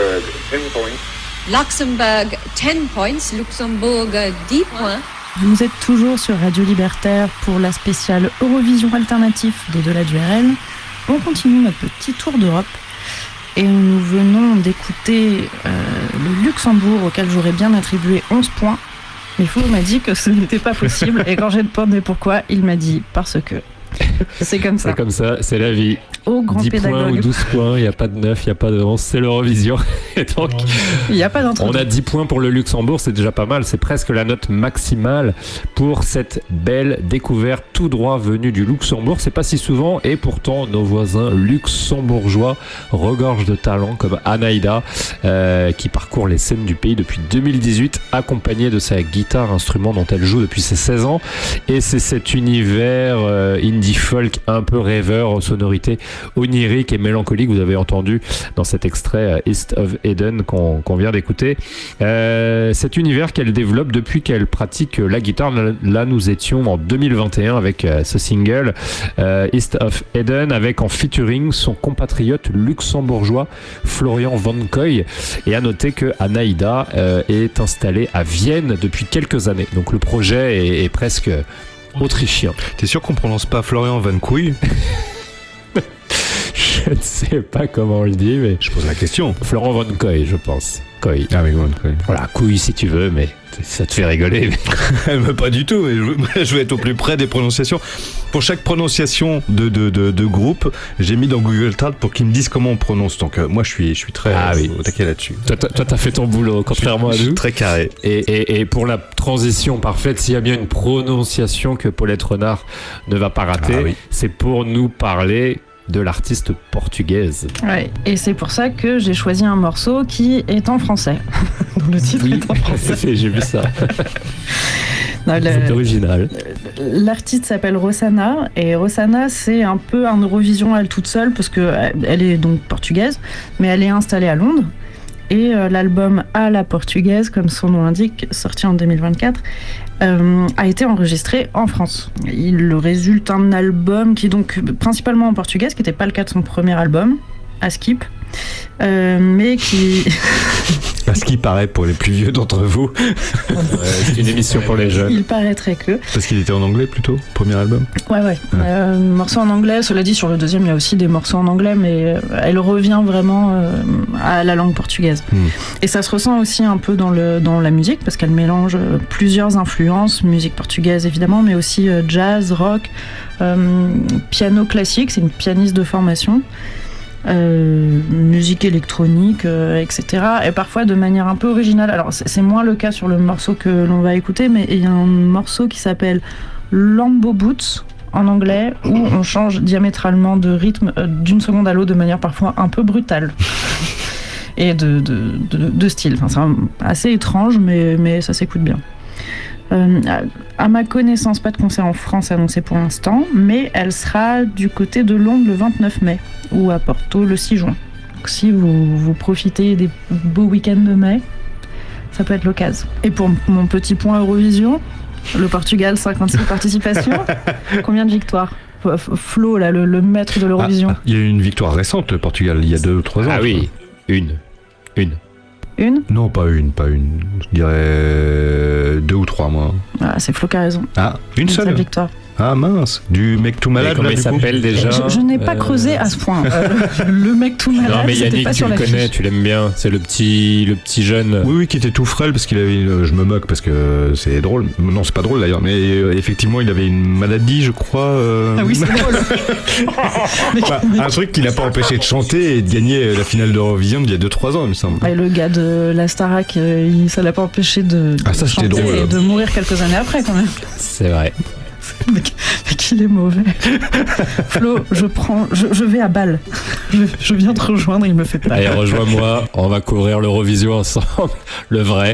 Speaker 6: Luxembourg, 10 points.
Speaker 9: Luxembourg, 10 points. Luxembourg, 10 points.
Speaker 4: Vous êtes toujours sur Radio Libertaire pour la spéciale Eurovision alternatif d'au-delà du RL. On continue notre petit tour d'Europe et nous venons d'écouter le Luxembourg auquel j'aurais bien attribué 11 points. Mais Flo m'a dit que ce n'était pas possible et quand j'ai demandé pourquoi, il m'a dit parce que c'est comme ça.
Speaker 1: C'est comme ça, c'est la vie.
Speaker 4: Au grand
Speaker 1: 10
Speaker 4: pédagogue.
Speaker 1: points ou 12 points, il n'y a pas de 9, il n'y a pas de 11, c'est l'Eurovision. Et donc,
Speaker 4: il n'y a pas d'entre-deux.
Speaker 1: on a 10 points pour le Luxembourg, c'est déjà pas mal, c'est presque la note maximale pour cette belle découverte tout droit venue du Luxembourg. C'est pas si souvent et pourtant nos voisins luxembourgeois regorgent de talent comme Anaïda qui parcourt les scènes du pays depuis 2018 accompagnée de sa guitare, instrument dont elle joue depuis ses 16 ans. Et c'est cet univers indie folk un peu rêveur aux sonorités oniriques et mélancoliques que vous avez entendu dans cet extrait East of Eden qu'on vient d'écouter. Cet univers qu'elle développe depuis qu'elle pratique la guitare. Là nous étions en 2021 avec ce single East of Eden avec en featuring son compatriote luxembourgeois Florian Van Koy. Et à noter que Anaïda est installée à Vienne depuis quelques années. Donc le projet est presque autrichien.
Speaker 2: T'es sûr qu'on prononce pas Florian Van Koy?
Speaker 1: Je ne sais pas comment on le dit, mais
Speaker 2: je pose la question.
Speaker 1: Florent Van Koy, je pense. Koy.
Speaker 2: Ah oui, Van Koy.
Speaker 1: Voilà, couille si tu veux, mais ça te fait rigoler.
Speaker 2: Mais pas du tout. Je vais être au plus près des prononciations. Pour chaque prononciation de groupe, j'ai mis dans Google Trad pour qu'ils me disent comment on prononce. Donc moi, je suis très au taquet là-dessus.
Speaker 1: Toi, t'as fait ton boulot, contrairement à nous.
Speaker 2: Je suis très carré.
Speaker 1: Et pour la transition parfaite, s'il y a bien une prononciation que Paulette Renard ne va pas rater, c'est pour nous parler de l'artiste portugaise.
Speaker 4: Ouais, et c'est pour ça que j'ai choisi un morceau qui est en français. Le titre est en français.
Speaker 1: J'ai vu ça. C'est original.
Speaker 4: L'artiste s'appelle Rossana et Rossana c'est un peu un Eurovision à elle toute seule parce qu'elle est donc portugaise mais elle est installée à Londres et l'album À la portugaise, comme son nom l'indique, sorti en 2024, a été enregistré en France. Il résulte un album qui est donc principalement en portugais, ce qui n'était pas le cas de son premier album, À Skip, mais qui...
Speaker 2: À ce qui paraît pour les plus vieux d'entre vous.
Speaker 1: C'est une émission pour les jeunes.
Speaker 4: Il paraîtrait que...
Speaker 2: Parce qu'il était en anglais plutôt, premier album.
Speaker 4: Ouais. Morceau en anglais, cela dit sur le deuxième il y a aussi des morceaux en anglais, mais elle revient vraiment à la langue portugaise. Et ça se ressent aussi un peu dans la musique, parce qu'elle mélange plusieurs influences, musique portugaise évidemment, mais aussi jazz, rock, piano classique, c'est une pianiste de formation. Musique électronique, etc. Et parfois de manière un peu originale. Alors c'est moins le cas sur le morceau que l'on va écouter, mais il y a un morceau qui s'appelle Lambo Boots en anglais où on change diamétralement de rythme d'une seconde à l'autre de manière parfois un peu brutale et de style. Enfin, c'est assez étrange, mais ça s'écoute bien. À ma connaissance, pas de concert en France annoncé pour l'instant, mais elle sera du côté de Londres le 29 mai ou à Porto le 6 juin. Donc si vous profitez des beaux week-ends de mai, ça peut être l'occasion. Et pour mon petit point Eurovision, le Portugal, 56 participations. Combien de victoires ? Flo, là, le maître de l'Eurovision.
Speaker 2: Il y a eu une victoire récente, le Portugal, il y a 2 ou 3 ans.
Speaker 1: Ah oui, une.
Speaker 4: Une ?
Speaker 2: Non, pas une. Je dirais 2 ou 3 mois.
Speaker 4: Ah, c'est Flo qui a raison.
Speaker 2: Ah, une seule
Speaker 4: victoire.
Speaker 2: Ah mince, du mec tout malade.
Speaker 1: Comment il s'appelle déjà ?
Speaker 4: Je n'ai pas creusé à ce point. Le mec tout malade.
Speaker 1: Non mais Yannick,
Speaker 4: pas
Speaker 1: tu le connais, tu l'aimes bien. C'est le petit jeune.
Speaker 2: Oui, qui était tout frêle parce qu'il avait. Je me moque parce que c'est drôle. Non, c'est pas drôle d'ailleurs, mais effectivement, il avait une maladie, je crois.
Speaker 4: Ah oui, c'est drôle.
Speaker 2: Un truc qui l'a pas empêché de chanter et de gagner la finale d'Eurovision d'il y a 2-3 ans, il me semble.
Speaker 4: Et le gars de la Starac, ça l'a pas empêché de
Speaker 2: chanter
Speaker 4: drôle, et de mourir quelques années après quand même.
Speaker 1: C'est vrai.
Speaker 4: Mais qu'il est mauvais. Flo, je vais à Bâle. Je viens te rejoindre, il me fait peur.
Speaker 1: Allez, rejoins-moi, on va couvrir l'Eurovision ensemble, le vrai.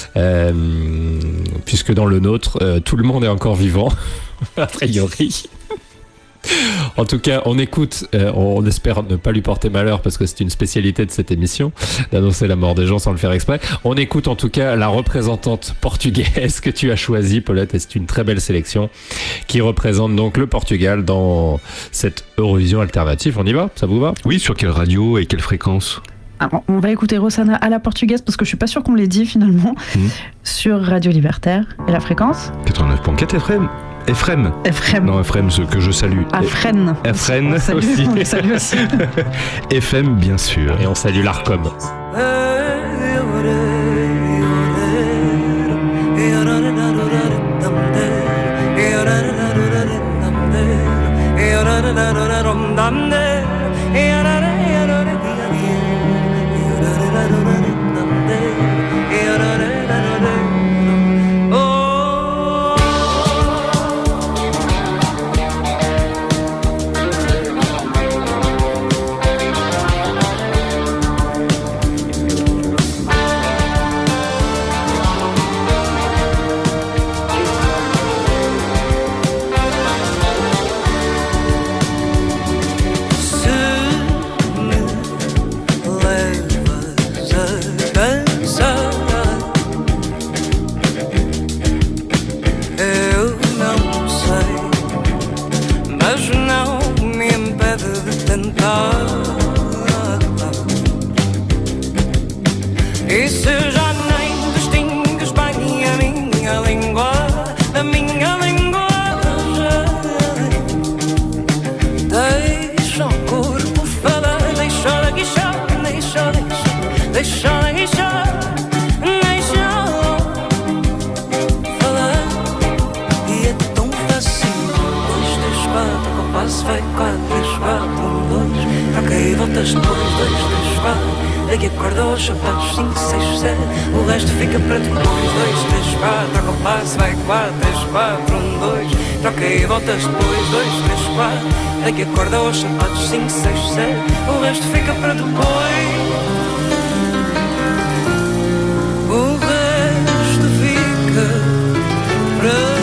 Speaker 1: Puisque dans le nôtre, tout le monde est encore vivant, a priori. En tout cas, on écoute, on espère ne pas lui porter malheur parce que c'est une spécialité de cette émission, d'annoncer la mort des gens sans le faire exprès. On écoute en tout cas la représentante portugaise que tu as choisie, Paulette, et c'est une très belle sélection qui représente donc le Portugal dans cette Eurovision alternative. On y va ? Ça vous va ?
Speaker 2: Oui, sur quelle radio et quelle fréquence ?
Speaker 4: Alors, on va écouter Rosanna à la portugaise parce que je suis pas sûre qu'on l'ait dit finalement sur Radio Libertaire. Et la fréquence
Speaker 2: 89.4 Ephrem. Non, Ephrem, ce que je salue.
Speaker 4: Ephrem
Speaker 2: aussi.
Speaker 4: On le salue aussi.
Speaker 2: FM, bien sûr.
Speaker 1: Et on salue l'Arcom.
Speaker 3: Daqui acorda aos sapatos 5, 6, 7. O resto fica para depois. 2, 3, 4, troca o passo, vai 4, 3, 4, 1, 2. Troca e voltas depois. 2, 3, 4. Daqui acorda aos sapatos 5, 6, 7. O resto fica para depois. O resto fica para depois.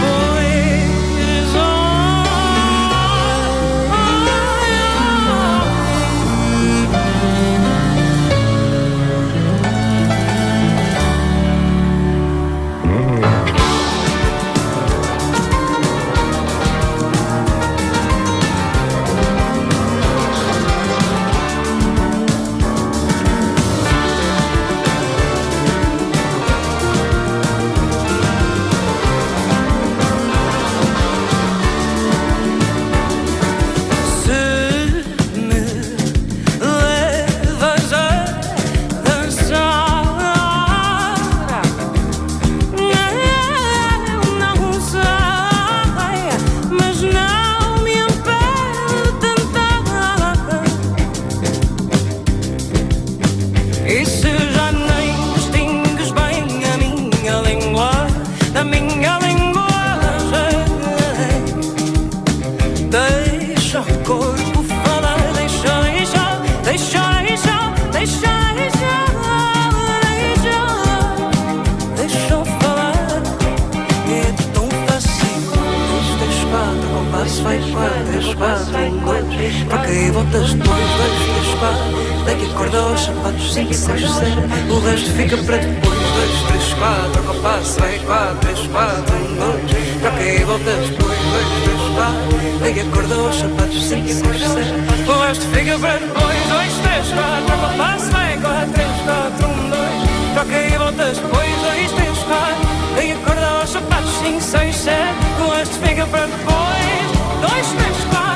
Speaker 3: Daqui acorda aos sapatos 5, 6, 7. O resto fica para depois. 2, 3, 4, troca o passo, vai 4, 3, 4, 1, 2. Troca e volta depois. 2, 3, 4. Daqui acorda aos sapatos 5, 6, 7. O resto fica para depois. 2, 3, 4, troca o passo, vai 4, 3, 4, 1, 2. Troca e volta depois. 2, 3, 4. Daqui acorda aos sapatos 5, 6, 7. O resto fica para depois. 2, 3, 4.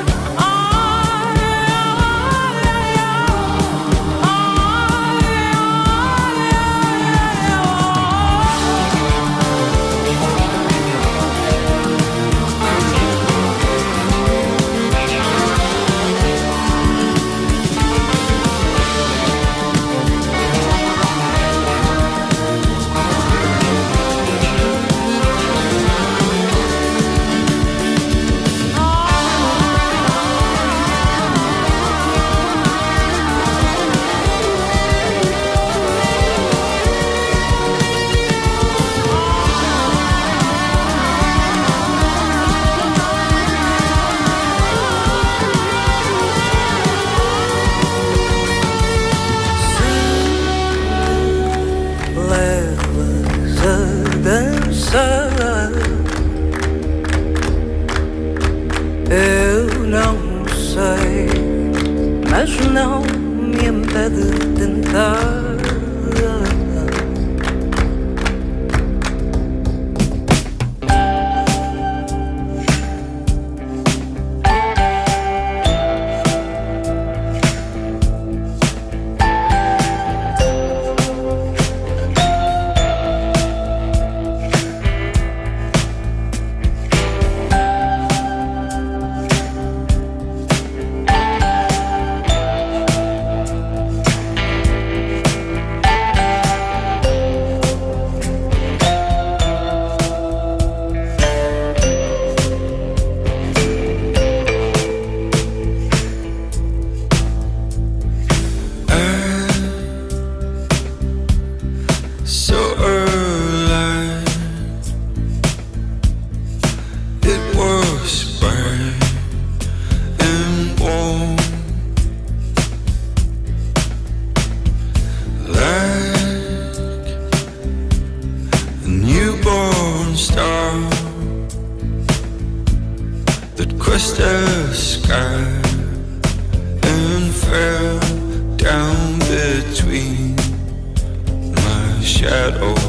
Speaker 10: sky and fell down between my shadows.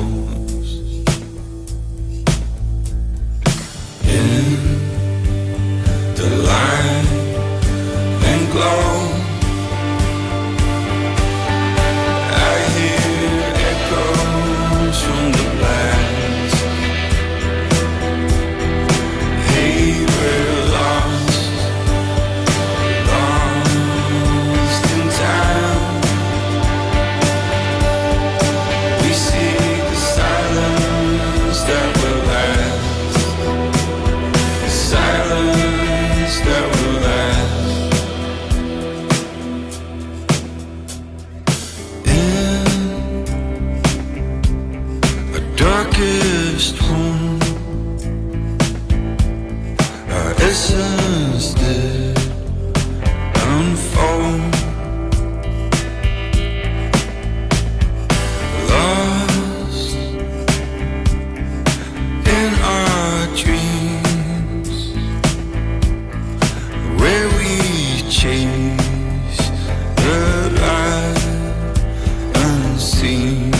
Speaker 10: In the light and glow, I hear echoes from the blast. Hey, we're lost, lost in time. We seek the silence that will last, the silence that will last. Darkest home, our essence did unfold. Lost in our dreams, where we chase the light unseen.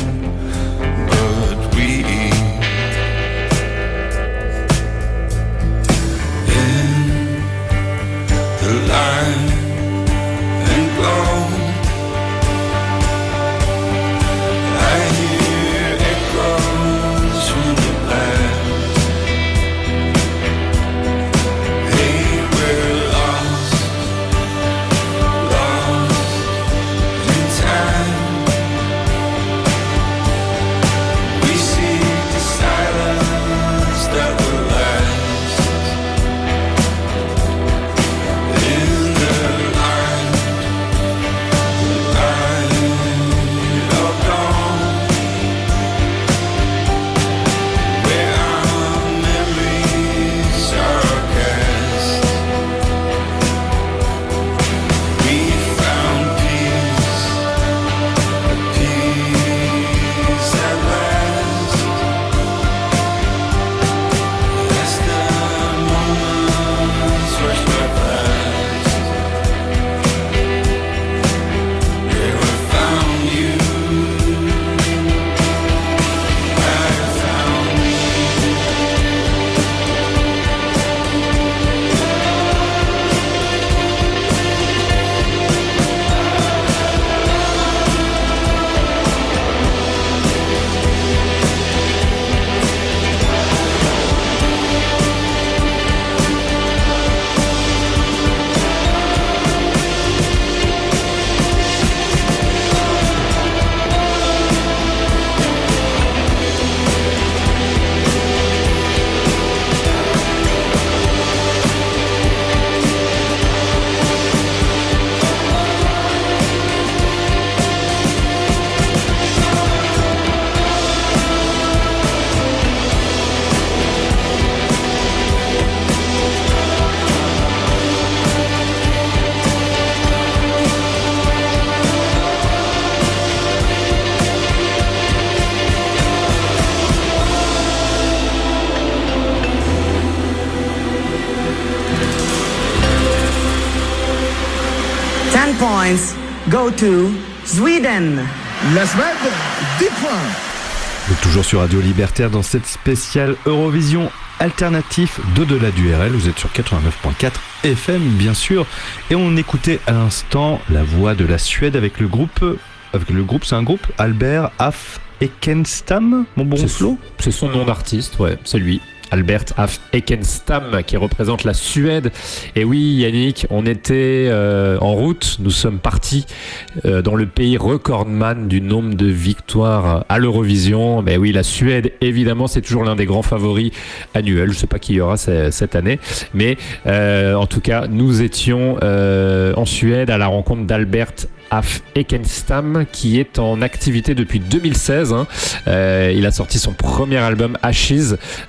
Speaker 8: Points go to Sweden.
Speaker 6: La semaine, 10 points.
Speaker 2: Toujours sur Radio Libertaire dans cette spéciale Eurovision alternatif d'au-delà du RL. Vous êtes sur 89.4 FM bien sûr. Et on écoutait à l'instant la voix de la Suède avec le groupe, c'est un groupe, Albert af Ekenstam, mon bon Flo.
Speaker 1: C'est son nom d'artiste, ouais, c'est lui. Albert af Ekenstam qui représente la Suède. Et oui Yannick, on était en route, nous sommes partis dans le pays recordman du nombre de victoires à l'Eurovision. Ben oui, la Suède évidemment c'est toujours l'un des grands favoris annuels. Je sais pas qui y aura cette année, mais en tout cas nous étions en Suède à la rencontre d'Albert af Ekenstam qui est en activité depuis 2016. Il a sorti son premier album Ashes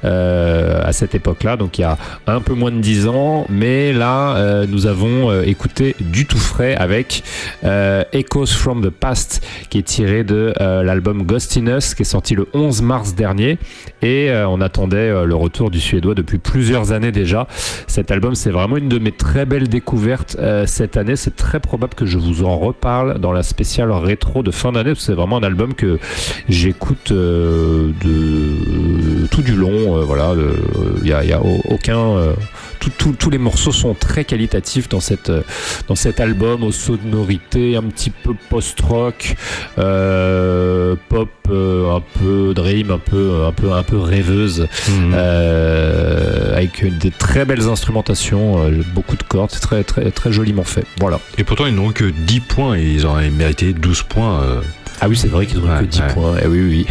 Speaker 1: à cette époque-là, donc il y a un peu moins de 10 ans, mais là nous avons écouté du tout frais avec Echoes from the Past, qui est tiré de l'album Ghost in Us, qui est sorti le 11 mars dernier, et on attendait le retour du Suédois depuis plusieurs années déjà. Cet album, c'est vraiment une de mes très belles découvertes cette année. C'est très probable que je vous en reparle dans la spéciale rétro de fin d'année, parce que c'est vraiment un album que j'écoute de tout du long. Voilà, il y a aucun tous les morceaux sont très qualitatifs dans cet album, aux sonorités un petit peu post-rock, pop, un peu dream, un peu rêveuse, avec des très belles instrumentations, beaucoup de cordes, c'est très très très joliment fait. Voilà.
Speaker 2: Et pourtant ils n'ont que 10 points et ils auraient mérité 12 points.
Speaker 1: Ah oui, c'est vrai qu'ils ont que 10 points. Eh oui.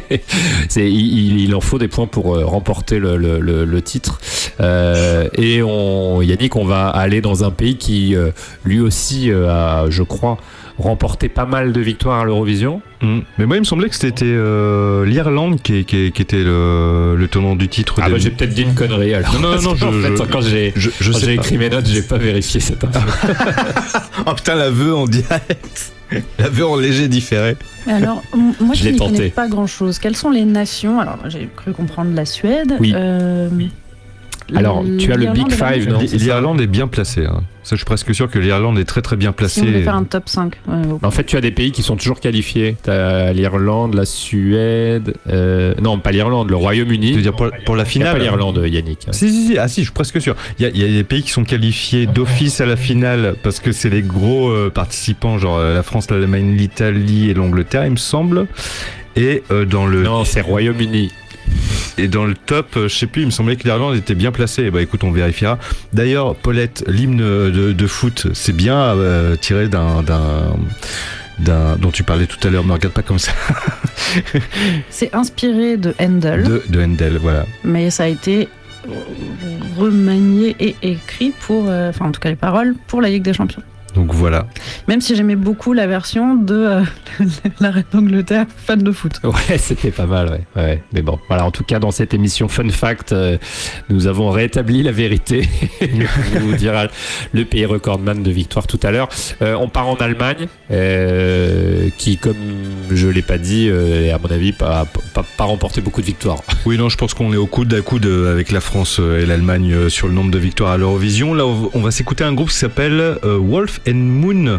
Speaker 1: Il en faut des points pour remporter le titre. Et Yannick, on va aller dans un pays qui, lui aussi, a, je crois, remporté pas mal de victoires à l'Eurovision.
Speaker 2: Mais moi, il me semblait que c'était l'Irlande qui était le tenant du titre.
Speaker 1: Ah bah j'ai peut-être dit une connerie alors.
Speaker 2: Non,
Speaker 1: quand j'ai écrit mes notes, j'ai pas vérifié cette info.
Speaker 2: Oh putain, l'aveu en direct. L'aveu en léger différé.
Speaker 4: Alors, moi je n'y connais pas grand-chose. Quelles sont les nations? Alors, j'ai cru comprendre la Suède.
Speaker 1: Oui. Alors, tu as le Big Five, non?
Speaker 2: L'Irlande est bien placée. Hein. Ça, je suis presque sûr que l'Irlande est très très bien placée.
Speaker 4: Si on devait faire un top 5.
Speaker 1: En fait, tu as des pays qui sont toujours qualifiés. Tu as l'Irlande, la Suède. Non, pas l'Irlande, le Royaume-Uni.
Speaker 2: Tu veux dire pour la finale?
Speaker 1: Il n'y a pas l'Irlande, Yannick.
Speaker 2: Si. Ah si, je suis presque sûr. Il y a des pays qui sont qualifiés d'office à la finale parce que c'est les gros participants, genre la France, l'Allemagne, l'Italie et l'Angleterre, il me semble. Et dans le...
Speaker 1: Non, c'est Royaume-Uni.
Speaker 2: Et dans le top, je sais plus, il me semblait que l'Irlande était bien placée. Bah écoute, on vérifiera. D'ailleurs, Paulette, l'hymne de foot, c'est bien tiré d'un dont tu parlais tout à l'heure. Me regarde pas comme ça.
Speaker 4: C'est inspiré de Handel.
Speaker 2: De Handel, voilà.
Speaker 4: Mais ça a été remanié et écrit pour, enfin en tout cas les paroles, pour la Ligue des Champions.
Speaker 2: Donc voilà.
Speaker 4: Même si j'aimais beaucoup la version de la Reine d'Angleterre, fan de foot.
Speaker 1: Ouais, c'était pas mal, ouais. Mais bon, voilà, en tout cas, dans cette émission Fun Fact, nous avons rétabli la vérité. On vous dira le pays recordman de victoire tout à l'heure. On part en Allemagne, qui, comme je l'ai pas dit, à mon avis, pas remporté beaucoup de victoires.
Speaker 2: Oui, non, je pense qu'on est au coude à coude avec la France et l'Allemagne sur le nombre de victoires à l'Eurovision. Là, on va s'écouter un groupe qui s'appelle Wolf and Moon.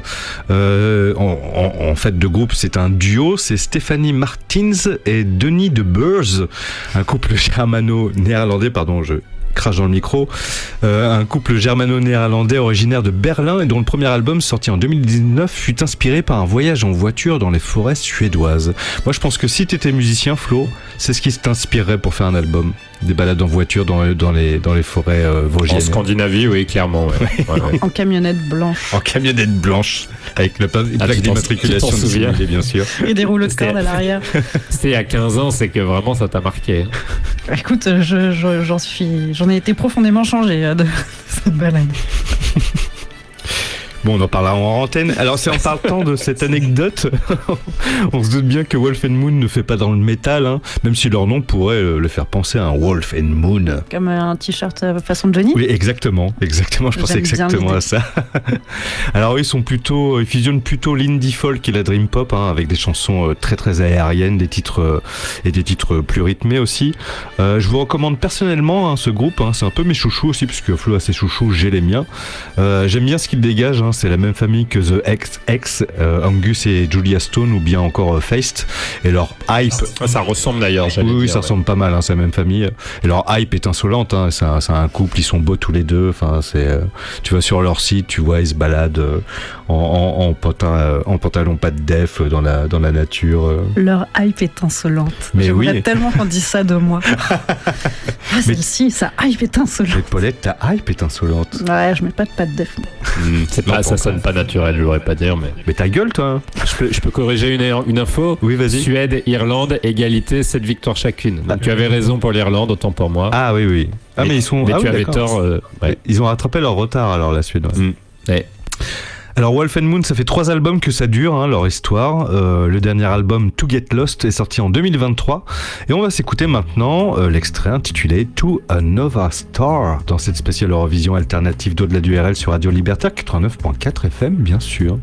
Speaker 2: En fait, de groupe, c'est un duo, c'est Stéphanie Martins et Denis de Beers, un couple germano-néerlandais, pardon, je crache dans le micro, un couple germano-néerlandais originaire de Berlin et dont le premier album, sorti en 2019, fut inspiré par un voyage en voiture dans les forêts suédoises. Moi, je pense que si tu étais musicien, Flo, c'est ce qui t'inspirerait pour faire un album. Des balades en voiture dans les forêts vosgiennes.
Speaker 1: En Scandinavie, oui, clairement. Ouais.
Speaker 4: En camionnette blanche.
Speaker 2: En camionnette blanche, avec une plaque d'immatriculation de bien sûr.
Speaker 4: Et des rouleaux de corde à l'arrière.
Speaker 1: C'était il y a 15 ans, c'est que vraiment ça t'a marqué.
Speaker 4: Écoute, j'en ai été profondément changé de cette balade.
Speaker 2: Bon, on en parlera en antenne. Alors, c'est en parlant de cette anecdote, on se doute bien que Wolf and Moon ne fait pas dans le métal, hein, même si leur nom pourrait le faire penser à un Wolf and Moon.
Speaker 4: Comme un t-shirt façon Johnny?
Speaker 2: Oui, exactement. Je pensais exactement à ça. Alors, ils fusionnent plutôt l'indie folk et la dream pop, hein, avec des chansons très très aériennes, des titres plus rythmés aussi. Je vous recommande personnellement ce groupe, hein, c'est un peu mes chouchous aussi, puisque Flo a ses chouchous, j'ai les miens. J'aime bien ce qu'ils dégagent, hein. C'est la même famille que The X, Angus et Julia Stone, ou bien encore Feist, et leur hype.
Speaker 1: Ça ressemble d'ailleurs,
Speaker 2: Oui, ça ressemble pas mal, hein, c'est la même famille. Et leur hype est insolente, hein, c'est un couple, ils sont beaux tous les deux. Enfin, tu vas sur leur site, tu vois, ils se baladent en pantalon pas de def dans la nature.
Speaker 4: Leur hype est insolente.
Speaker 2: Mais
Speaker 4: j'aimerais tellement qu'on dise ça de moi. Celle-ci, sa hype est insolente.
Speaker 2: Mais Paulette, ta hype est insolente.
Speaker 4: Ouais, je mets pas de def.
Speaker 1: Ça sonne pas naturel, je voudrais pas dire,
Speaker 2: mais ta gueule, toi.
Speaker 1: Je peux corriger une info.
Speaker 2: Oui, vas-y.
Speaker 1: Suède, Irlande, égalité, 7 victoires chacune. Donc tu avais raison pour l'Irlande, autant pour moi.
Speaker 2: Ah oui. Ah, mais ils sont.
Speaker 1: Mais tu avais tort.
Speaker 2: Ils ont rattrapé leur retard alors, la Suède.
Speaker 1: Ouais.
Speaker 2: Alors Wolf and Moon, ça fait 3 albums que ça dure, hein, leur histoire. Le dernier album, To Get Lost, est sorti en 2023. Et on va s'écouter maintenant l'extrait intitulé To a Nova Star dans cette spéciale Eurovision alternative d'au-delà du RL sur Radio Libertaire 89.4 FM, bien sûr.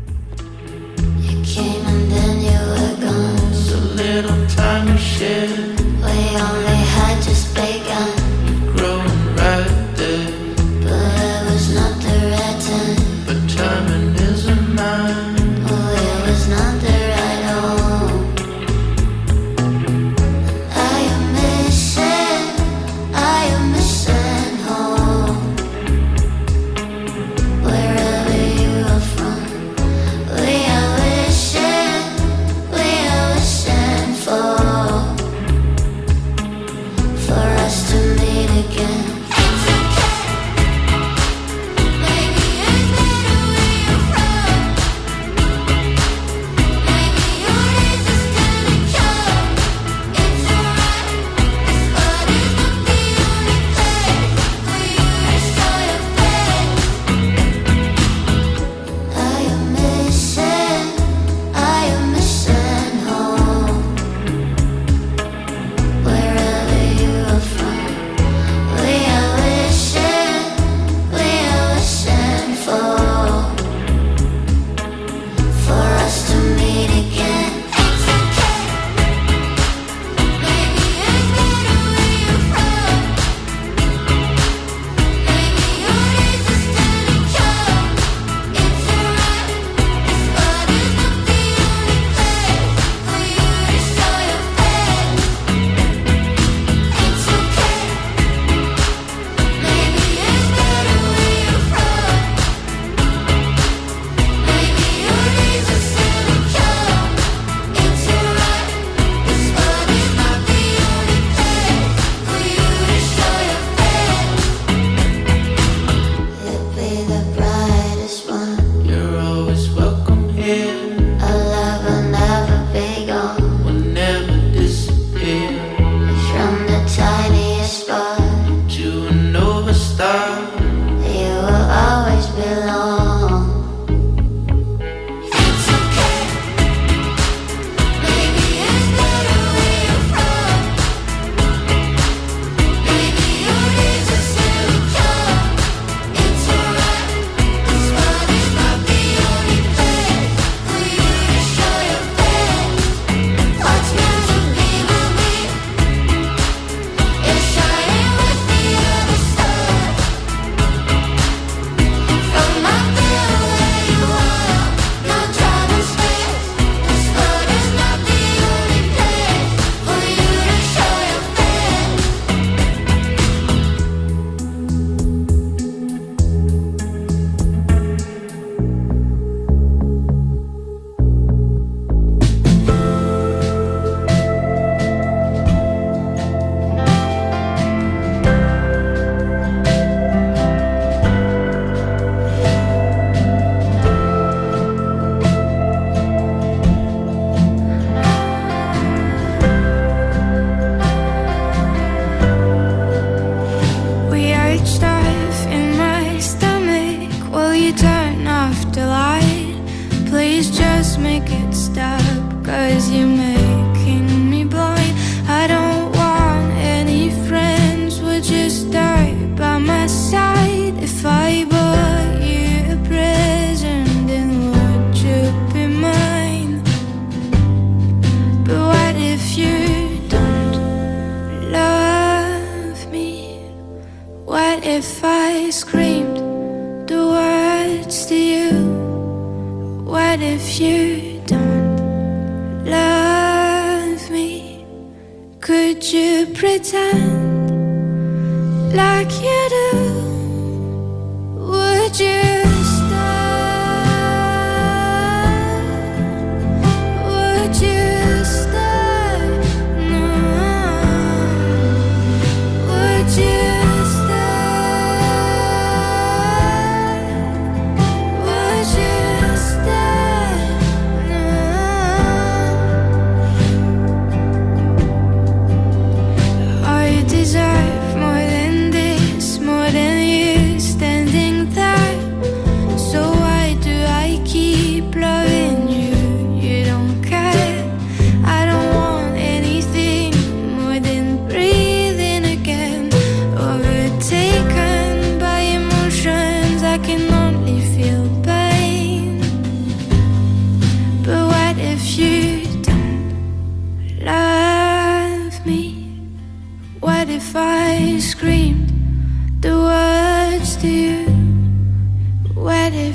Speaker 11: Deserve more than this.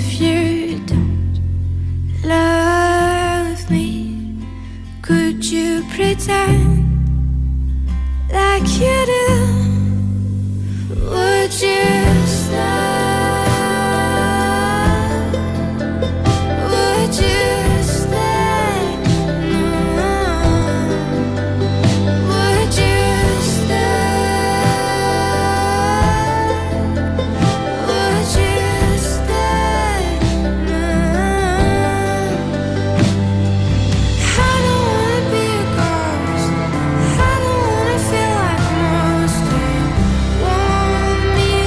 Speaker 11: if you don't love me, could you pretend like you do? Would you stop? Would you stay? No. Would you stay? Would you stay? No. I don't wanna be a ghost. I don't wanna feel like most want me.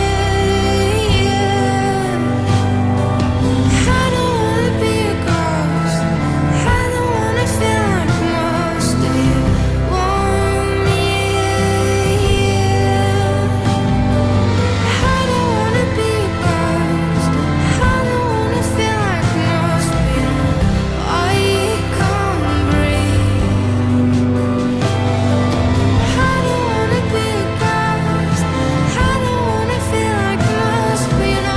Speaker 11: I don't wanna be a ghost. I don't wanna feel like most of you want me. I don't wanna be a ghost. I don't wanna feel like most of you. I can't breathe. I don't wanna be a ghost. I don't wanna feel like most of you.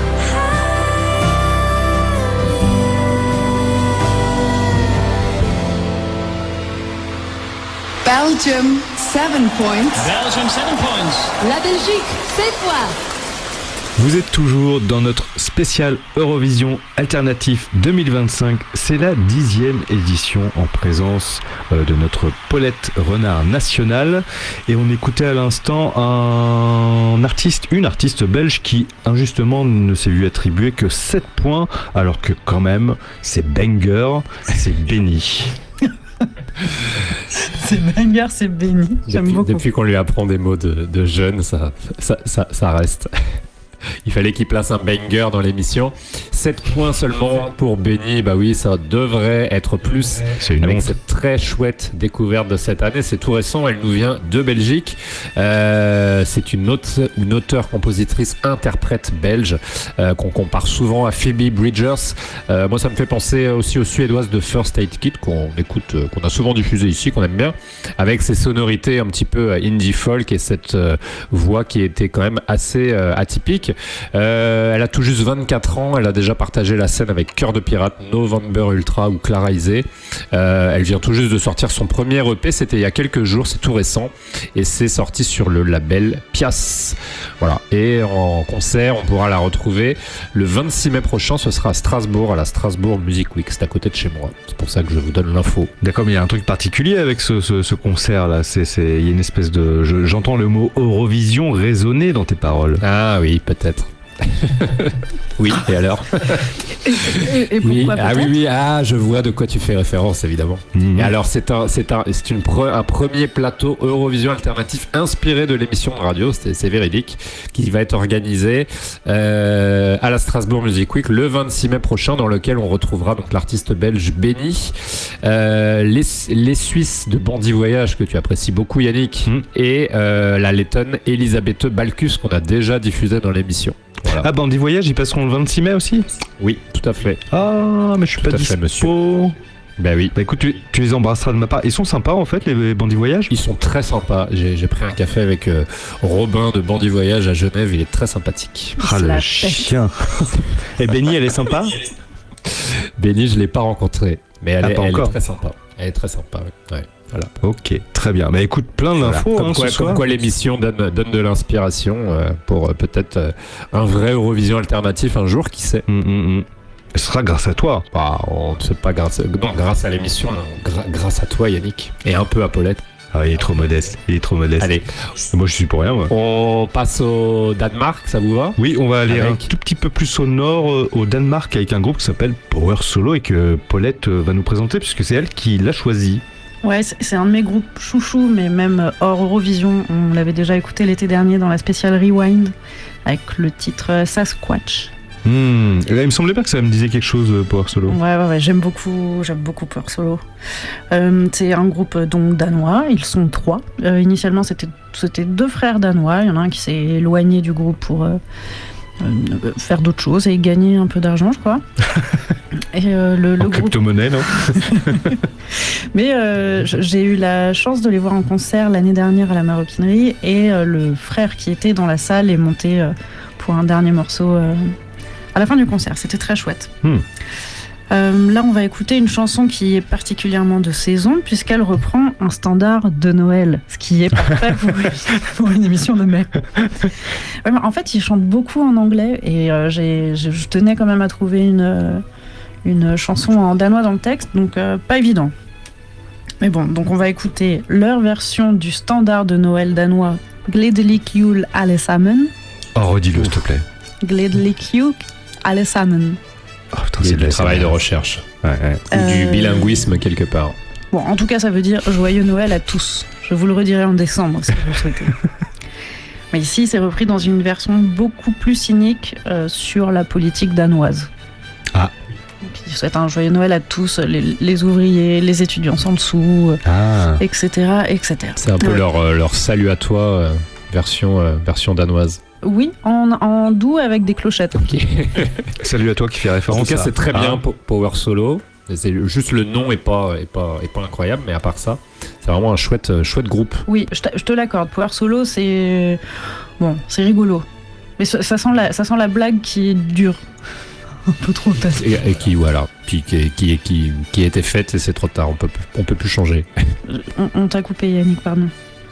Speaker 12: Belgium 7 points.
Speaker 13: Belgium 7 points.
Speaker 12: La Belgique 7 points.
Speaker 2: Vous êtes toujours dans notre spécial Eurovision Alternatif 2025. C'est la 10e édition en présence de notre Paulette Renard nationale. Et on écoutait à l'instant une artiste belge qui injustement ne s'est vu attribuer que 7 points, alors que quand même c'est banger, c'est Benny.
Speaker 4: C'est banger, c'est béni. J'aime beaucoup.
Speaker 1: Depuis qu'on lui apprend des mots de jeune, ça reste. Il fallait qu'il place un banger dans l'émission. 7 points seulement pour Benny. Bah oui, ça devrait être plus.
Speaker 2: C'est une
Speaker 1: avec
Speaker 2: honte.
Speaker 1: cette très chouette découverte de cette année. C'est tout récent. Elle nous vient de Belgique. C'est une auteure-compositrice interprète belge qu'on compare souvent à Phoebe Bridgers. Moi, ça me fait penser aussi aux Suédoises de First Aid Kit qu'on écoute, qu'on a souvent diffusé ici, qu'on aime bien, avec ses sonorités un petit peu indie folk et cette voix qui était quand même assez atypique. Elle a tout juste 24 ans, elle a déjà partagé la scène avec Cœur de Pirate, November Ultra ou Clara Isé. Elle vient tout juste de sortir son premier EP, c'était il y a quelques jours, c'est tout récent et c'est sorti sur le label Pias. Voilà. Et en concert, on pourra la retrouver le 26 mai prochain, ce sera à Strasbourg, à la Strasbourg Music Week, c'est à côté de chez moi. C'est pour ça que je vous donne l'info.
Speaker 2: D'accord, mais il y a un truc particulier avec ce concert là. Il y a une espèce de. J'entends le mot Eurovision résonner dans tes paroles.
Speaker 1: Ah oui, peut-être. Oui, et alors?
Speaker 4: Et pourquoi
Speaker 1: oui,
Speaker 4: peut-être?
Speaker 1: oui, je vois de quoi tu fais référence, évidemment. Et alors, c'est un premier plateau Eurovision alternatif inspiré de l'émission de radio, c'est véridique, qui va être organisé à la Strasbourg Music Week le 26 mai prochain, dans lequel on retrouvera donc l'artiste belge Benny, les Suisses de Bandit Voyage, que tu apprécies beaucoup, Yannick, et la Lettonne Elisabeth Balkus, qu'on a déjà diffusé dans l'émission. Voilà.
Speaker 2: Ah, Bandit Voyage, ils passeront le 26 mai aussi?
Speaker 1: Oui, tout à fait.
Speaker 2: Ah, mais je suis pas dispo.
Speaker 1: Ben oui.
Speaker 2: Bah écoute, tu les embrasseras de ma part. Ils sont sympas en fait, les Bandit Voyage?
Speaker 1: Ils sont très sympas. J'ai pris un café avec Robin de Bandit Voyage à Genève, il est très sympathique.
Speaker 2: Ah, le chien. Et Benny, elle est sympa?
Speaker 1: Benny, je l'ai pas rencontrée, mais elle est très sympa. Elle est très sympa, ouais. Voilà.
Speaker 2: Ok, très bien. Bah écoute, plein d'infos.
Speaker 1: Comme quoi l'émission donne de l'inspiration pour peut-être un vrai Eurovision alternatif un jour, qui sait.
Speaker 2: Ce sera grâce à toi.
Speaker 1: On ne sait pas grâce à l'émission, grâce à toi, Yannick, et un peu à Paulette.
Speaker 2: Ah, il est trop modeste.
Speaker 1: Allez.
Speaker 2: Moi, je suis pour rien, moi.
Speaker 1: On passe au Danemark, ça vous va?
Speaker 2: Oui, on va aller un tout petit peu plus au nord, au Danemark, avec un groupe qui s'appelle Power Solo et que Paulette va nous présenter, puisque c'est elle qui l'a choisi.
Speaker 4: Ouais, c'est un de mes groupes chouchous, mais même hors Eurovision. On l'avait déjà écouté l'été dernier dans la spéciale Rewind, avec le titre Sasquatch.
Speaker 2: Il me semblait pas que ça me disait quelque chose, Power Solo.
Speaker 4: Ouais, j'aime beaucoup Power Solo. C'est un groupe donc danois, ils sont 3. Initialement, c'était 2 frères danois. Il y en a un qui s'est éloigné du groupe pour faire d'autres choses et gagner un peu d'argent, je crois. Et le groupe...
Speaker 2: crypto-monnaie, non?
Speaker 4: Mais j'ai eu la chance de les voir en concert l'année dernière à la Maroquinerie, et le frère qui était dans la salle est monté pour un dernier morceau à la fin du concert. C'était très chouette. Là, on va écouter une chanson qui est particulièrement de saison, puisqu'elle reprend un standard de Noël, ce qui est parfait pour une émission de mai. Ouais, en fait, ils chantent beaucoup en anglais, et je tenais quand même à trouver une chanson en danois dans le texte, donc pas évident. Mais bon, donc on va écouter leur version du standard de Noël danois, Gledelig Jul Allesammen.
Speaker 2: Oh, redis-le, s'il te plaît.
Speaker 4: Gledelig Jul Allesammen.
Speaker 2: Oh, putain,
Speaker 1: Il y a
Speaker 2: c'est
Speaker 1: du travail de recherche. Ou du bilinguisme quelque part.
Speaker 4: Bon, en tout cas, ça veut dire joyeux Noël à tous. Je vous le redirai en décembre, si vous le souhaitez. Mais ici, c'est repris dans une version beaucoup plus cynique sur la politique danoise.
Speaker 2: Ah.
Speaker 4: Donc, ils souhaitent un joyeux Noël à tous, les ouvriers, les étudiants en dessous, etc., etc.
Speaker 1: C'est un peu leur salut à toi version danoise.
Speaker 4: Oui, en doux avec des clochettes.
Speaker 1: Okay.
Speaker 2: Salut à toi qui fait référence.
Speaker 1: En tout cas, c'est très bien Power Solo. C'est juste le nom est pas incroyable, mais à part ça, c'est vraiment un chouette groupe.
Speaker 4: Oui, je te l'accorde. Power Solo, c'est rigolo, mais ça sent la blague qui est dure. Un peu trop tard.
Speaker 1: Et qui a été faite et c'est trop tard. On peut plus changer.
Speaker 4: On t'a coupé, Yannick, pardon.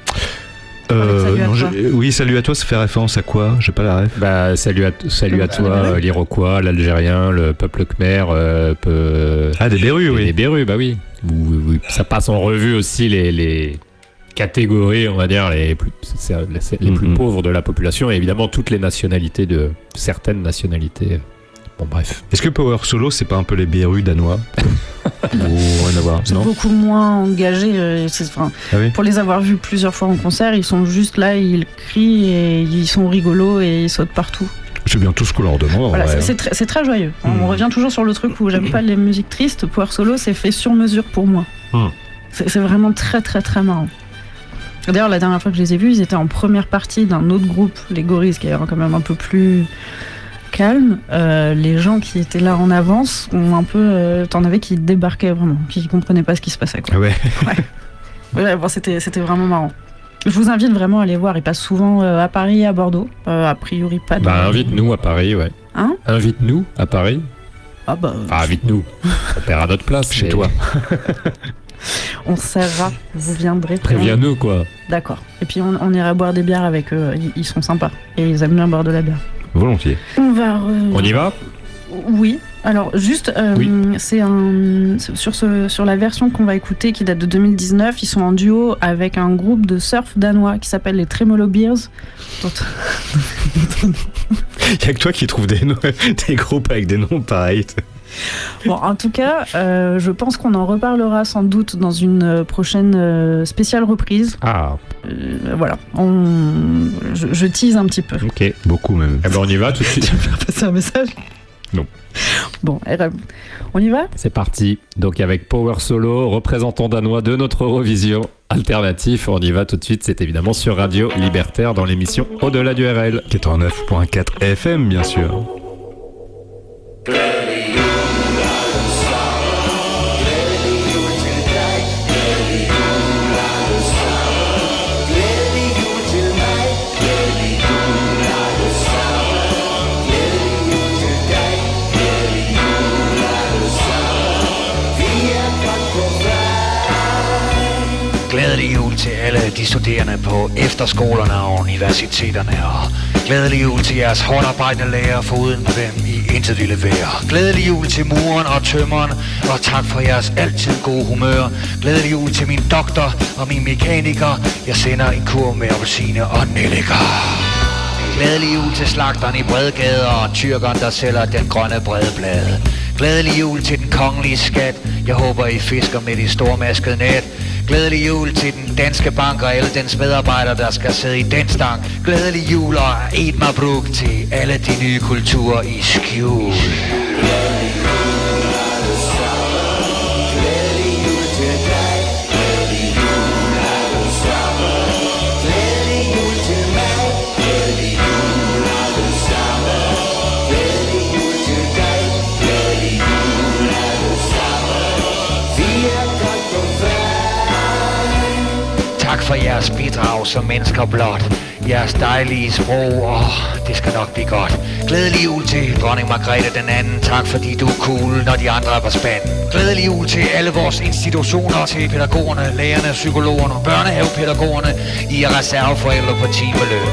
Speaker 2: Oui, salut à toi, ça fait référence à quoi? J'ai pas la ref.
Speaker 1: Bah, salut à toi, l'Iroquois, l'Algérien, le peuple khmer.
Speaker 2: Des Bérus, oui.
Speaker 1: Les Bérus, bah oui. Ça passe en revue aussi les catégories, on va dire, les plus pauvres de la population et évidemment toutes les nationalités certaines nationalités. Bon, bref.
Speaker 2: Est-ce que Power Solo, c'est pas un peu les Bérus danois? Rien à voir.
Speaker 4: C'est beaucoup moins engagé. Pour les avoir vus plusieurs fois en concert, ils sont juste là, ils crient et ils sont rigolos et ils sautent partout.
Speaker 2: C'est bien tout ce qu'on leur demande.
Speaker 4: Voilà, c'est très joyeux. On revient toujours sur le truc où j'aime pas les musiques tristes. Power Solo, c'est fait sur mesure pour moi. C'est vraiment très très très marrant. D'ailleurs, la dernière fois que je les ai vus, ils étaient en première partie d'un autre groupe, les Gorilles, qui est quand même un peu plus calme. Les gens qui étaient là en avance ont un peu t'en avais qui débarquaient vraiment, qui comprenaient pas ce qui se passait, quoi. C'était vraiment marrant. Je vous invite vraiment à les voir. Ils passent souvent à Paris et à Bordeaux. A priori pas de...
Speaker 1: invite-nous à Paris, ouais.
Speaker 4: Hein?
Speaker 1: Invite-nous à Paris. Invite-nous. On paiera notre place chez toi.
Speaker 4: On serra, vous viendrez.
Speaker 1: Préviens-nous, quoi.
Speaker 4: D'accord. Et puis on ira boire des bières avec eux. Ils sont sympas et ils aiment bien boire de la bière.
Speaker 2: Volontiers.
Speaker 1: On y va?
Speaker 4: Oui. Alors juste, c'est sur la version qu'on va écouter qui date de 2019. Ils sont en duo avec un groupe de surf danois qui s'appelle les Tremolo Beers.
Speaker 2: Il y a que toi qui trouves des groupes avec des noms pareils.
Speaker 4: Bon, en tout cas, je pense qu'on en reparlera sans doute dans une prochaine spéciale reprise. Voilà, je tease un petit peu.
Speaker 1: Ok,
Speaker 2: beaucoup même.
Speaker 1: On y va tout de suite.
Speaker 4: Tu veux faire passer un message?
Speaker 1: Non.
Speaker 4: Bon, on y va?
Speaker 1: C'est parti. Donc avec Power Solo, représentant danois de notre Eurovision alternatif, on y va tout de suite. C'est évidemment sur Radio Libertaire dans l'émission Au-delà du RL.
Speaker 2: 89.4 FM, bien sûr.
Speaker 14: Glædelig jul til alle de studerende på efterskolerne og universiteterne. Og glædelig jul til jeres hårdt arbejdende lærere, for uden dem I intet ville være. Glædelig jul til muren og tømmeren, og tak for jeres altid gode humør. Glædelig jul til min doktor og min mekaniker. Jeg sender en kur med appelsine og nelliker. Glædelig jul til slagteren i Bredgade og tyrkeren, der sælger den grønne bredblade. Glædelig jul til den kongelige skat. Jeg håber I fisker med de stormaskede net. Glædelig jul til den danske bank og alle dens medarbejdere, der skal sidde i den stang. Glædelig jul og Eid Mabruk til alle de nye kulturer i skjul. Tak for jeres bidrag som mennesker blot. jeres dejlige sprog. Det skal nok blive godt. Glædelig jul til dronning Margrethe den anden. Tak fordi du er cool, når de andre er på spanden. Glædelig jul til alle vores institutioner, til pædagogerne, lærerne, psykologerne, børnehavepædagogerne. I er reserveforældre på timeløn.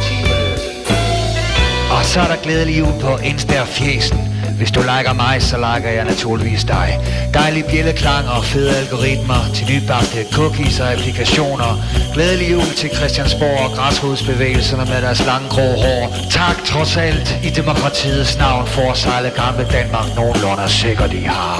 Speaker 14: Og så er der glædelig jul på Insta og Fjesen. Hvis du liker mig, så liker jeg naturligvis dig. Dejlige bjælleklang og fede algoritmer til nybagte cookies og applikationer. Glædelig jul til Christiansborg og græsrodsbevægelserne med deres lange grå hår. Tak trods alt i demokratiets navn for at sejle gamle Danmark nogenlunde sikkert i har.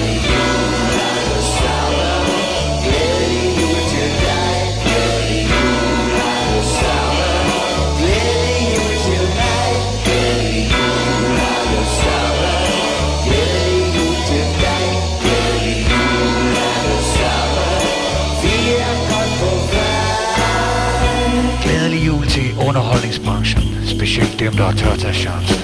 Speaker 14: Underholdningsbranchen, specielt dem, der tør tage chancen.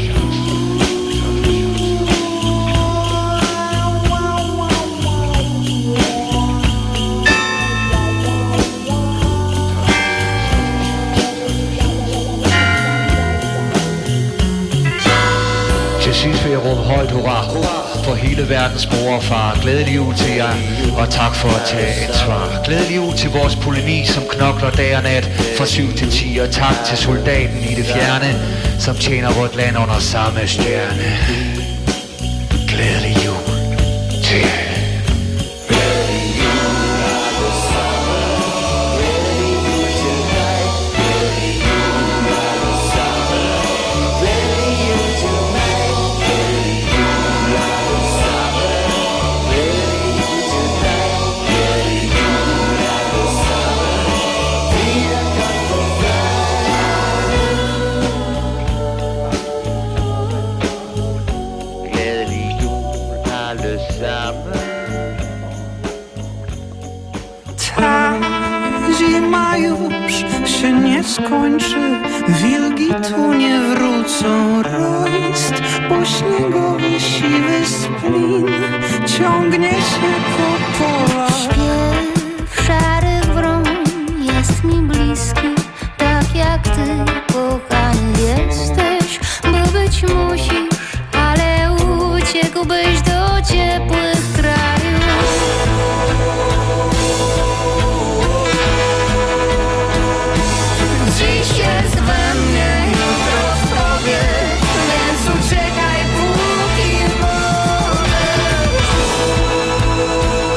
Speaker 14: Til sidst vil jeg råbe højt hurra for hele verdens mor og far. Glædelig jul til jer, og tak for at tage et svar. Glædelig jul til vores politi, som knokler dag og nat fra 7 til 10. Og tak til soldaten i det fjerne, som tjener vort land under samme stjerne. Glædelig jul til jer.
Speaker 15: Zima już się nie skończy, wilki tu nie wrócą. Rojst po śniegowy siwy splin ciągnie się po polach.
Speaker 11: Śpiew szarych wron jest mi bliski, tak jak ty, kochany jesteś, bo być musisz, ale uciekłbyś do ciepłych krajów. Dziś jest we mnie, jutro w tobie, więc uciekaj póki możesz.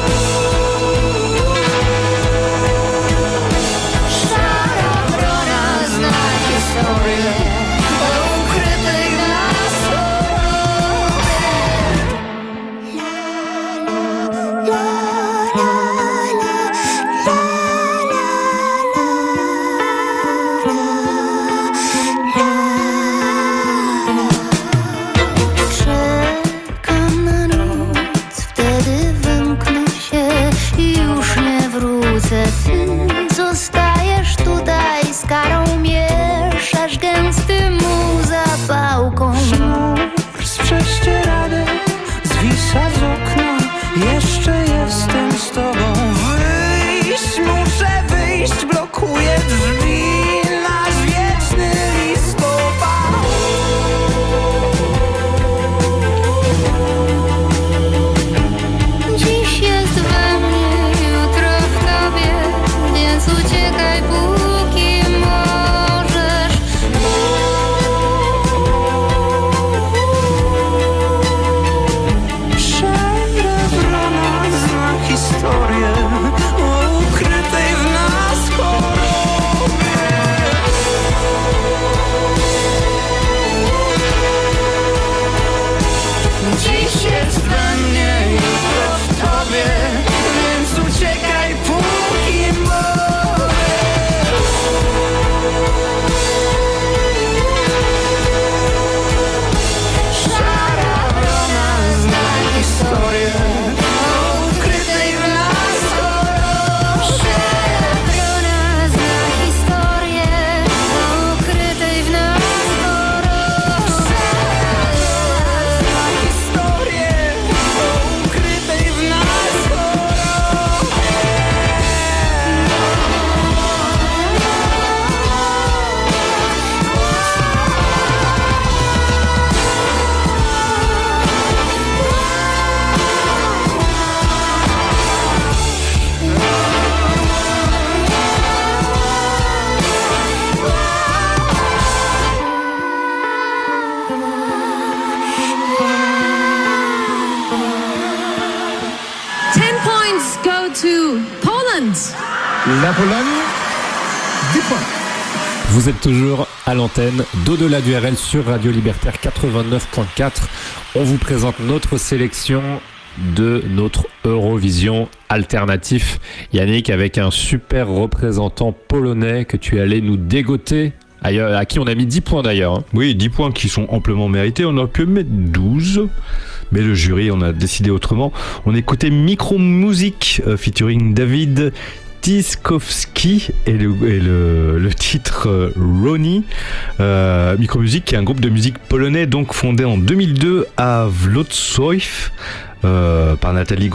Speaker 12: to Poland.
Speaker 6: La Pologne, 10 points.
Speaker 1: Vous êtes toujours à l'antenne d'Au-delà du RL sur Radio Libertaire 89.4. On vous présente notre sélection de notre Eurovision alternatif. Yannick, avec un super représentant polonais que tu es allé nous dégoter, à qui on a mis 10 points d'ailleurs. Hein.
Speaker 2: Oui, 10 points qui sont amplement mérités. On aurait pu mettre 12, mais le jury en a décidé autrement. On écoutait Micro Music featuring David Tiskowski et le titre Ronnie. Micro Music, qui est un groupe de musique polonais donc fondé en 2002 à Włocławek par Nathalie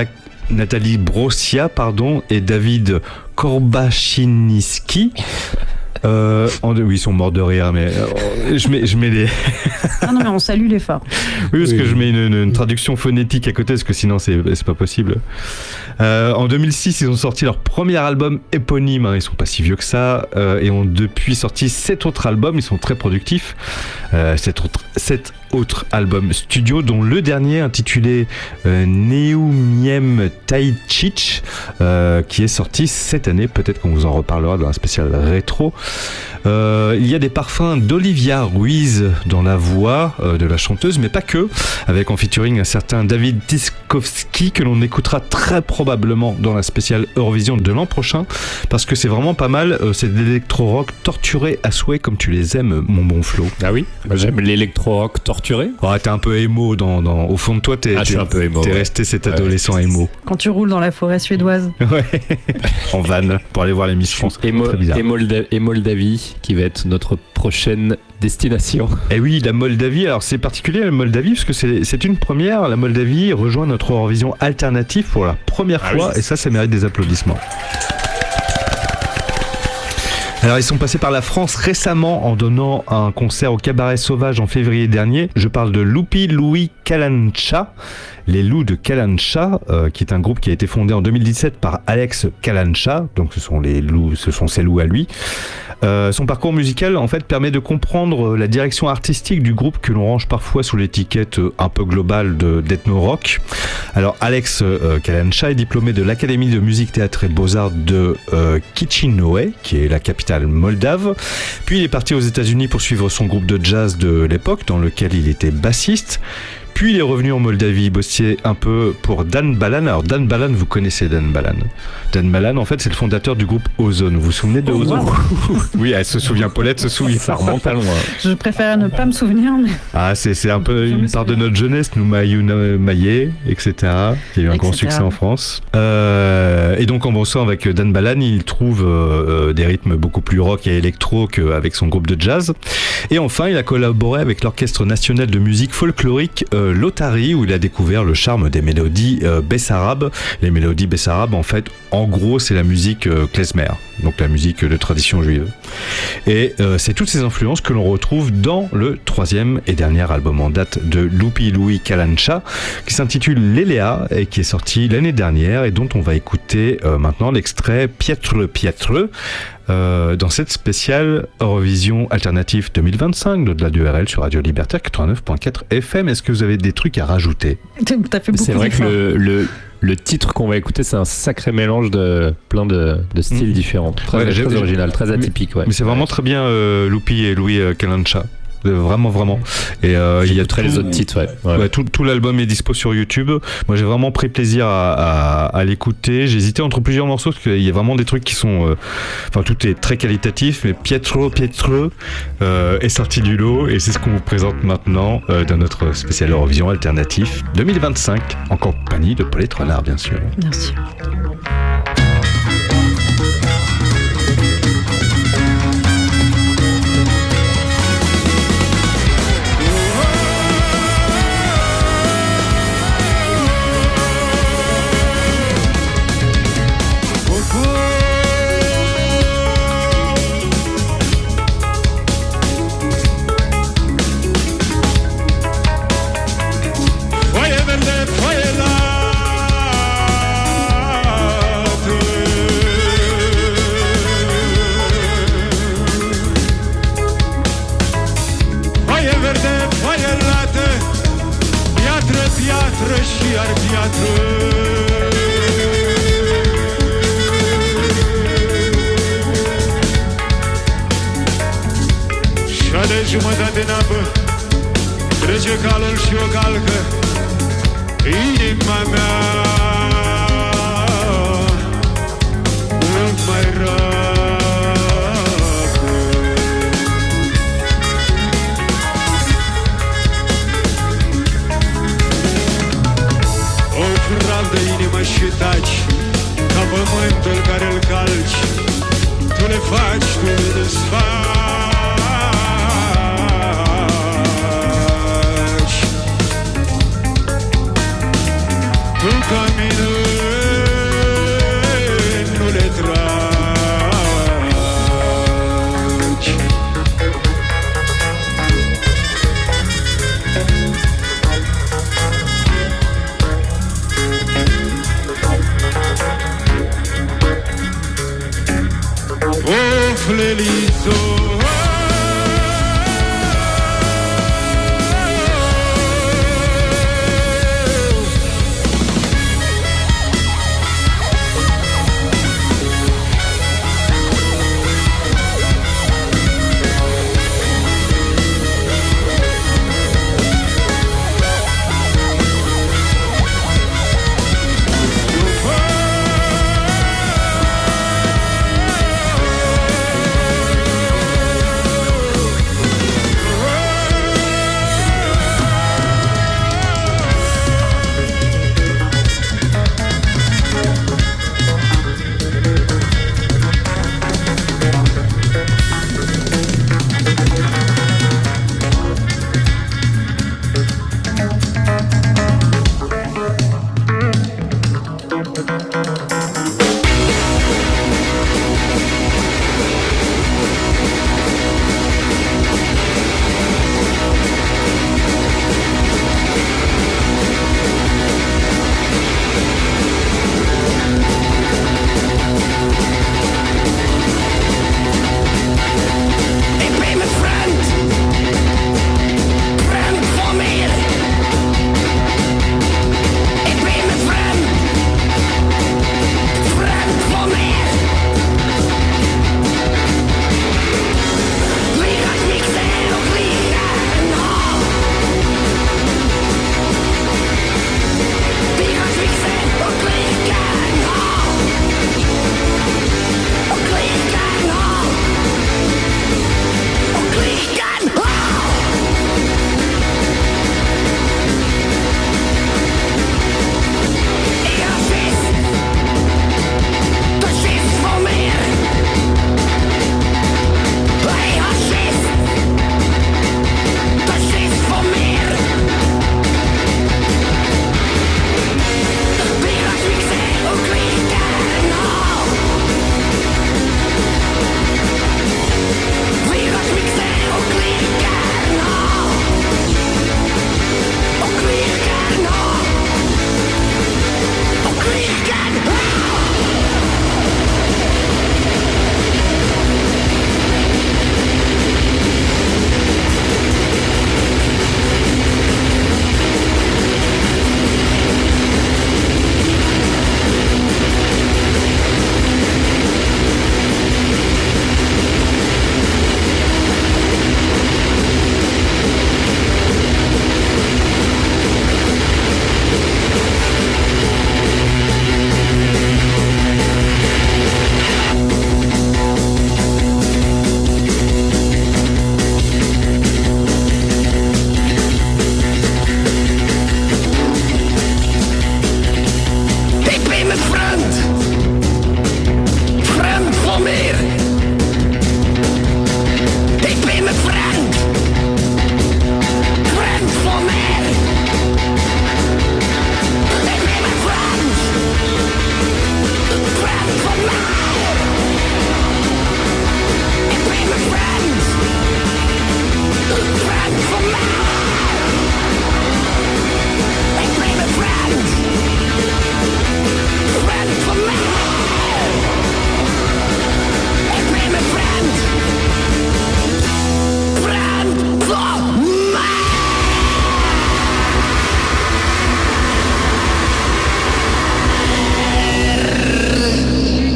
Speaker 2: Brosia et David Korbasiński. Oui, ils sont morts de rire, mais je mets les.
Speaker 4: Ah non, mais on salue l'effort.
Speaker 2: Oui, parce que je mets une traduction phonétique à côté, parce que sinon c'est pas possible. En 2006, ils ont sorti leur premier album éponyme. Hein, ils sont pas si vieux que ça, et ont depuis sorti 7 autres albums. Ils sont très productifs. 7 autres albums studio, dont le dernier intitulé Neumiem Taicic, qui est sorti cette année. Peut-être qu'on vous en reparlera dans un spécial rétro. Il y a des parfums d'Olivia Ruiz dans la voix de la chanteuse, mais pas que, avec en featuring un certain David Tiskowski que l'on écoutera très probablement dans la spéciale Eurovision de l'an prochain, parce que c'est vraiment pas mal. C'est de l'électro-rock torturé à souhait, comme tu les aimes, mon bon Flo.
Speaker 1: Ah oui, j'aime l'électro-rock torturé.
Speaker 2: Oh, t'es un peu émo au fond de toi,
Speaker 1: je suis un peu émo.
Speaker 2: T'es resté cet adolescent émo.
Speaker 4: Quand tu roules dans la forêt suédoise.
Speaker 2: Ouais. En van pour aller voir les Miss France.
Speaker 1: Et Moldavie, qui va être notre prochaine destination.
Speaker 2: Et oui, la Moldavie. Alors c'est particulier la Moldavie parce que c'est une première. La Moldavie rejoint notre Eurovision alternative pour la première fois, et ça mérite des applaudissements. Alors ils sont passés par la France récemment en donnant un concert au Cabaret Sauvage en février dernier. Je parle de Lupi Louis Kalancha, les Loups de Kalancha, qui est un groupe qui a été fondé en 2017 par Alex Kalancha. Donc ce sont ses loups à lui. Son parcours musical en fait permet de comprendre la direction artistique du groupe que l'on range parfois sous l'étiquette un peu globale d'ethno rock. Alors Alex Kalancha est diplômé de l'Académie de musique, théâtre et beaux-arts de Chisinau, qui est la capitale moldave. Puis il est parti aux États-Unis pour suivre son groupe de jazz de l'époque, dans lequel il était bassiste. Puis il est revenu en Moldavie bosser un peu pour Dan Balan. Alors Dan Balan, vous connaissez Dan Balan. Dan Balan, en fait, c'est le fondateur du groupe Ozone. Vous vous souvenez de Ozone? Oui, elle se souvient, Paulette se souvient.
Speaker 1: Ça remonte à loin.
Speaker 4: Je préfère ne pas me souvenir. Mais...
Speaker 2: Ah, c'est un peu une part de notre jeunesse, nous Maillé, etc. qui a eu un grand succès en France. Et donc en bossant avec Dan Balan, il trouve des rythmes beaucoup plus rock et électro qu'avec son groupe de jazz. Et enfin, il a collaboré avec l'Orchestre national de musique folklorique Lotari, où il a découvert le charme des mélodies bessarabes. Les mélodies bessarabes, en fait, en gros, c'est la musique klezmer, donc la musique de tradition juive. Et c'est toutes ces influences que l'on retrouve dans le 3e et dernier album en date de Lupi Louis Kalancha, qui s'intitule Lelea et qui est sorti l'année dernière et dont on va écouter maintenant l'extrait Pietre Pietre. Dans cette spéciale Eurovision Alternative 2025 de la URL sur Radio Libertaire 89.4 FM. Est-ce que vous avez des trucs à rajouter?
Speaker 4: T'as fait beaucoup.
Speaker 1: C'est vrai que le titre qu'on va écouter, c'est un sacré mélange de plein de styles différents. Très original, très atypique.
Speaker 2: Mais c'est vraiment très bien Lupi et Louis Kalancha. Vraiment. Et il y a
Speaker 1: les autres titres,
Speaker 2: tout l'album est dispo sur YouTube. Moi j'ai vraiment pris plaisir à l'écouter. J'ai hésité entre plusieurs morceaux parce qu'il y a vraiment des trucs qui sont tout est très qualitatif, mais Pietre est sorti du lot et c'est ce qu'on vous présente maintenant dans notre spécial Eurovision alternatif 2025 en compagnie de Paulette Renard, bien sûr.
Speaker 4: Merci.
Speaker 10: Și iar piatră
Speaker 6: de jumătate în apă, trece calul și o calcă inima mea mult mai racă. O frag de inimă și taci, ca pământul care-l calci, tu le faci, tu le desfaci. Tu ca mine nu le tragi. Of, Lelizo,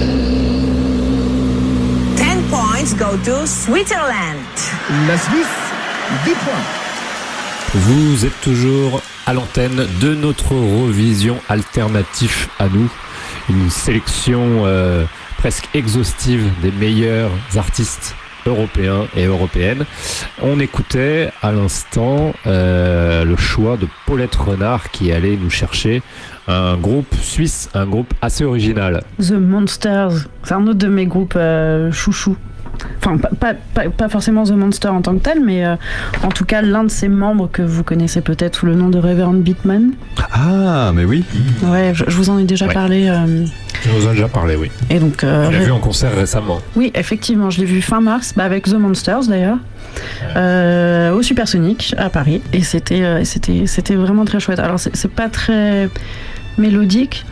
Speaker 8: go to Switzerland.
Speaker 3: La Suisse 10 points.
Speaker 1: Vous êtes toujours à l'antenne de notre Eurovision alternatif à nous. Une sélection presque exhaustive des meilleurs artistes européens et européennes. On écoutait à l'instant le choix de Paulette Renard qui allait nous chercher un groupe suisse, un groupe assez original.
Speaker 4: The Monsters, c'est un autre de mes groupes chouchous. Enfin, pas forcément The Monster en tant que tel, mais en tout cas l'un de ses membres que vous connaissez peut-être sous le nom de Reverend Beatman.
Speaker 2: Ah, mais oui.
Speaker 4: Ouais, je vous en ai déjà parlé.
Speaker 1: Je vous en ai déjà parlé, oui.
Speaker 4: Et donc,
Speaker 1: on l'a vu en concert récemment.
Speaker 4: Oui, effectivement, je l'ai vu fin mars, avec The Monsters d'ailleurs, au Supersonic à Paris, et c'était vraiment très chouette. Alors c'est pas très mélodique.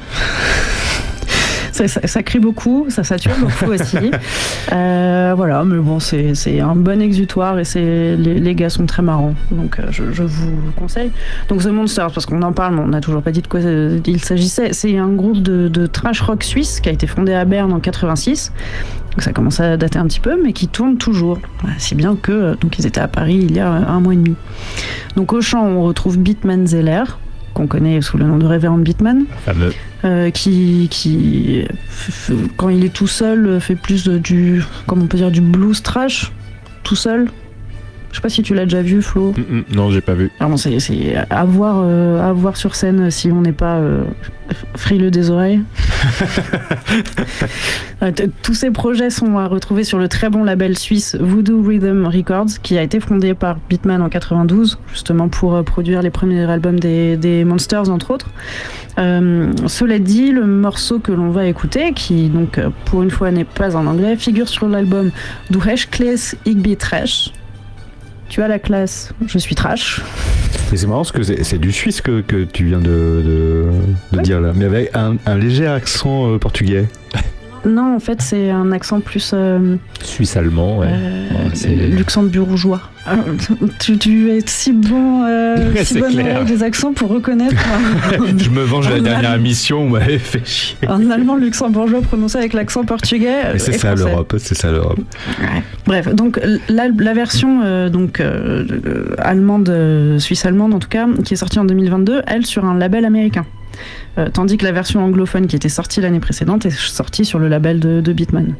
Speaker 4: Ça crie beaucoup, ça sature beaucoup aussi. Voilà, mais bon, c'est un bon exutoire et les gars sont très marrants. Donc je vous conseille. Donc The Monsters, parce qu'on en parle, mais on n'a toujours pas dit de quoi il s'agissait. C'est un groupe de trash rock suisse qui a été fondé à Berne en 86. Donc ça commence à dater un petit peu, mais qui tourne toujours. Si bien que donc ils étaient à Paris il y a 1 mois et demi. Donc au chant, on retrouve Beatman Zeller, qu'on connaît sous le nom de Reverend Beatman, qui quand il est tout seul fait plus du, comment on peut dire, du blues trash tout seul. Je sais pas si tu l'as déjà vu, Flo.
Speaker 1: Non, j'ai pas vu.
Speaker 4: Alors bon, c'est à voir sur scène si on n'est pas frileux des oreilles. Tous ces projets sont à retrouver sur le très bon label suisse Voodoo Rhythm Records, qui a été fondé par Beatman en 92, justement pour produire les premiers albums des Monsters, entre autres. Cela dit, le morceau que l'on va écouter, qui donc pour une fois n'est pas en anglais, figure sur l'album Du Hesch Claes Ich bin Trash. Tu as la classe, je suis trash.
Speaker 2: Et c'est marrant parce que c'est du suisse que tu viens de dire là, mais avec un léger accent portugais.
Speaker 4: Non, en fait, c'est un accent plus...
Speaker 1: suisse-allemand, ouais.
Speaker 4: C'est luxembourgeois. Tu es si bon avec des accents pour reconnaître.
Speaker 2: Je me venge de la dernière émission, on m'avait fait chier.
Speaker 4: Un allemand luxembourgeois prononcé avec l'accent portugais.
Speaker 2: Mais c'est ça l'Europe, c'est ça l'Europe.
Speaker 4: Ouais. Bref, donc la version allemande, suisse-allemande en tout cas, qui est sortie en 2022, elle sur un label américain. Tandis que la version anglophone qui était sortie l'année précédente est sortie sur le label de Beatman.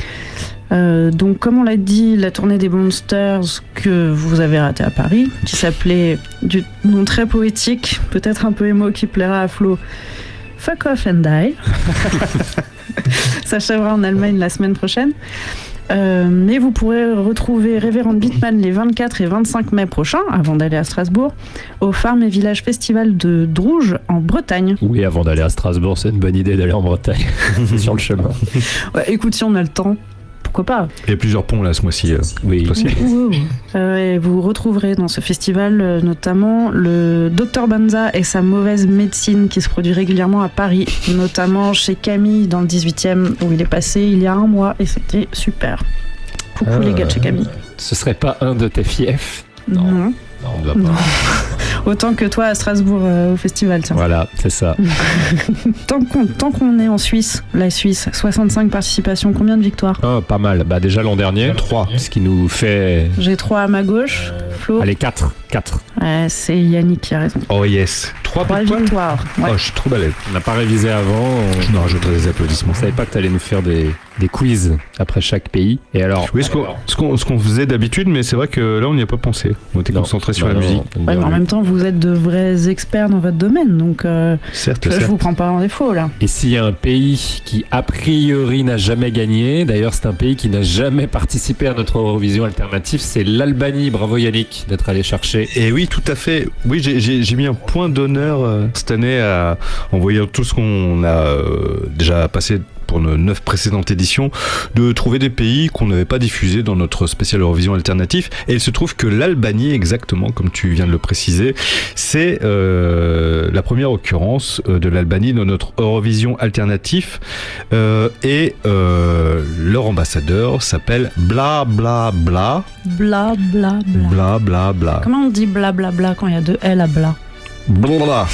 Speaker 4: Donc comme on l'a dit, la tournée des Monsters que vous avez ratée à Paris, qui s'appelait, du nom très poétique, peut-être un peu émo qui plaira à Flo, Fuck Off and Die, s'achèvera en Allemagne la semaine prochaine. Mais vous pourrez retrouver Reverend Beatman les 24 et 25 mai prochains, avant d'aller à Strasbourg, au Farm et Village Festival de Drouge, en Bretagne.
Speaker 1: Oui, avant d'aller à Strasbourg, c'est une bonne idée d'aller en Bretagne, sur le chemin.
Speaker 4: Ouais, écoute, si on a le temps, pourquoi pas.
Speaker 2: Il y a plusieurs ponts là ce mois-ci.
Speaker 1: Oui.
Speaker 4: Et vous retrouverez dans ce festival notamment le Dr Banza et sa mauvaise médecine qui se produit régulièrement à Paris, notamment chez Camille dans le 18e où il est passé il y a 1 mois et c'était super. Coucou les gars de chez Camille.
Speaker 1: Ce serait pas un de tes fiefs?
Speaker 4: Non.
Speaker 1: Non, on ne doit pas.
Speaker 4: Autant que toi à Strasbourg au festival. Tiens.
Speaker 1: Voilà, c'est ça.
Speaker 4: Tant qu'on est en Suisse, la Suisse, 65 participations, combien de victoires?
Speaker 1: Pas mal. Bah déjà l'an dernier, 3. Ce qui nous fait...
Speaker 4: J'ai 3 à ma gauche. Flo?
Speaker 1: Allez, 4.
Speaker 4: Ouais, c'est Yannick qui a raison.
Speaker 2: Oh yes. 3
Speaker 4: victoires. Ouais.
Speaker 2: Oh, je suis trop balèze.
Speaker 1: On n'a pas révisé avant.
Speaker 2: Je nous rajouterai des applaudissements.
Speaker 1: On savait pas que tu allais nous faire des quiz après chaque pays. Et alors,
Speaker 2: oui, ce qu'on faisait d'habitude, mais c'est vrai que là on n'y a pas pensé. On était concentré sur la musique.
Speaker 4: Ouais, mais en même temps, vous êtes de vrais experts dans votre domaine, donc
Speaker 2: certes.
Speaker 4: Je vous prends pas en défaut là.
Speaker 1: Et s'il y a un pays qui a priori n'a jamais gagné, d'ailleurs c'est un pays qui n'a jamais participé à notre Eurovision alternative, c'est l'Albanie. Bravo Yannick d'être allé chercher.
Speaker 2: Et oui, tout à fait. Oui, j'ai mis un point d'honneur cette année en voyant tout ce qu'on a déjà passé pour nos 9 précédentes éditions, de trouver des pays qu'on n'avait pas diffusés dans notre spécial Eurovision alternatif. Et il se trouve que l'Albanie, exactement comme tu viens de le préciser, c'est la première occurrence de l'Albanie dans notre Eurovision alternatif. Et leur ambassadeur s'appelle Bla Bla Bla.
Speaker 4: Bla Bla Bla.
Speaker 2: Bla Bla Bla.
Speaker 4: Comment on dit Bla Bla Bla quand il y a 2 L à Bla?
Speaker 2: Bla.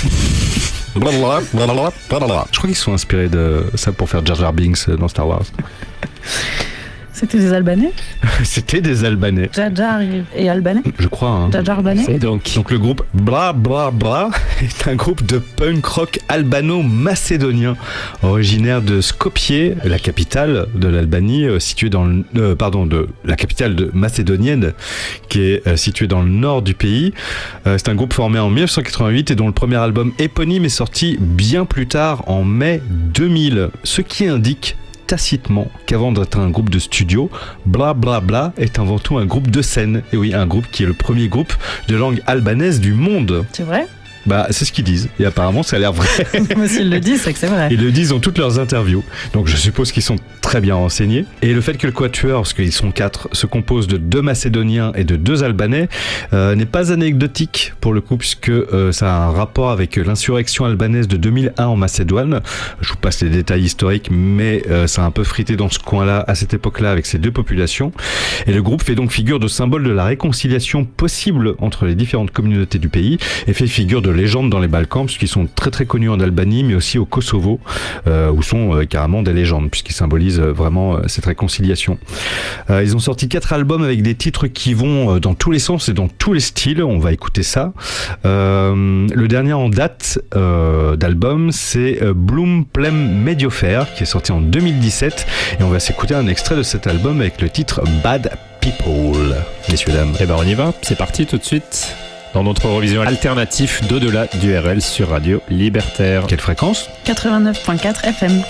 Speaker 2: Je crois qu'ils sont inspirés de ça pour faire Jar Jar Binks dans Star Wars.
Speaker 4: C'était des Albanais.
Speaker 2: C'était des Albanais.
Speaker 4: Djadjar et Albanais.
Speaker 2: Je crois. Hein.
Speaker 4: Djadjar Albanais.
Speaker 1: Et donc
Speaker 2: le groupe Bra Bra Bra est un groupe de punk rock albano-macédonien originaire de Skopje, la capitale de l'Albanie, située dans de la capitale macédonienne qui est située dans le nord du pays. C'est un groupe formé en 1988 et dont le premier album éponyme est sorti bien plus tard en mai 2000, ce qui indique tacitement qu'avant d'être un groupe de studio, Bla Bla Bla est avant tout un groupe de scène. Et oui, un groupe qui est le premier groupe de langue albanaise du monde.
Speaker 4: C'est vrai ?
Speaker 2: Bah, c'est ce qu'ils disent. Et apparemment, ça a l'air vrai.
Speaker 4: Mais s'ils le disent, c'est que c'est vrai.
Speaker 2: Ils le disent dans toutes leurs interviews. Donc, je suppose qu'ils sont très bien renseignés. Et le fait que le quatuor, parce qu'ils sont 4, se compose de 2 Macédoniens et de 2 Albanais, n'est pas anecdotique pour le coup, puisque ça a un rapport avec l'insurrection albanaise de 2001 en Macédoine. Je vous passe les détails historiques, mais ça a un peu frité dans ce coin-là, à cette époque-là, avec ces 2 populations. Et le groupe fait donc figure de symbole de la réconciliation possible entre les différentes communautés du pays, et fait figure de légende dans les Balkans, puisqu'ils sont très très connus en Albanie, mais aussi au Kosovo, où sont carrément des légendes, puisqu'ils symbolisent vraiment cette réconciliation. Ils ont sorti 4 albums avec des titres qui vont dans tous les sens et dans tous les styles. On va écouter ça. Le dernier en date d'album, c'est Bloom Plem Mediofer, qui est sorti en 2017, et on va s'écouter un extrait de cet album avec le titre Bad People. Messieurs, dames.
Speaker 1: Eh ben on y va, c'est parti tout de suite. Dans notre Eurovision alternatif d'au-delà du RL sur Radio Libertaire.
Speaker 2: Quelle fréquence ?
Speaker 4: 89.4 FM.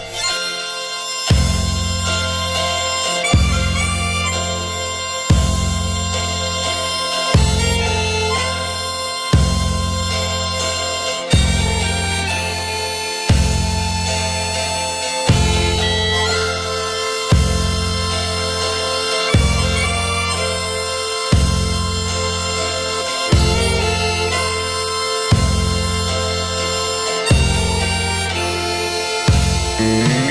Speaker 10: Mm-hmm.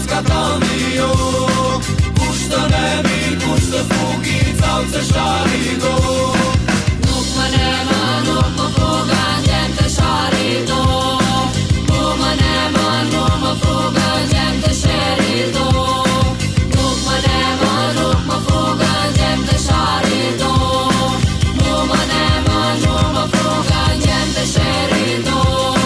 Speaker 3: rozkatany juk. Puść to nebi, puść to fugi, całce szary go. Nuk më nema, nuk më fuga, gjem të shari do. Nuk më nema, nuk më fuga, gjem të shari do. Nuk më nema, nuk më fuga, gjem të shari do. Nuk më nema, nuk më fuga, gjem të shari do.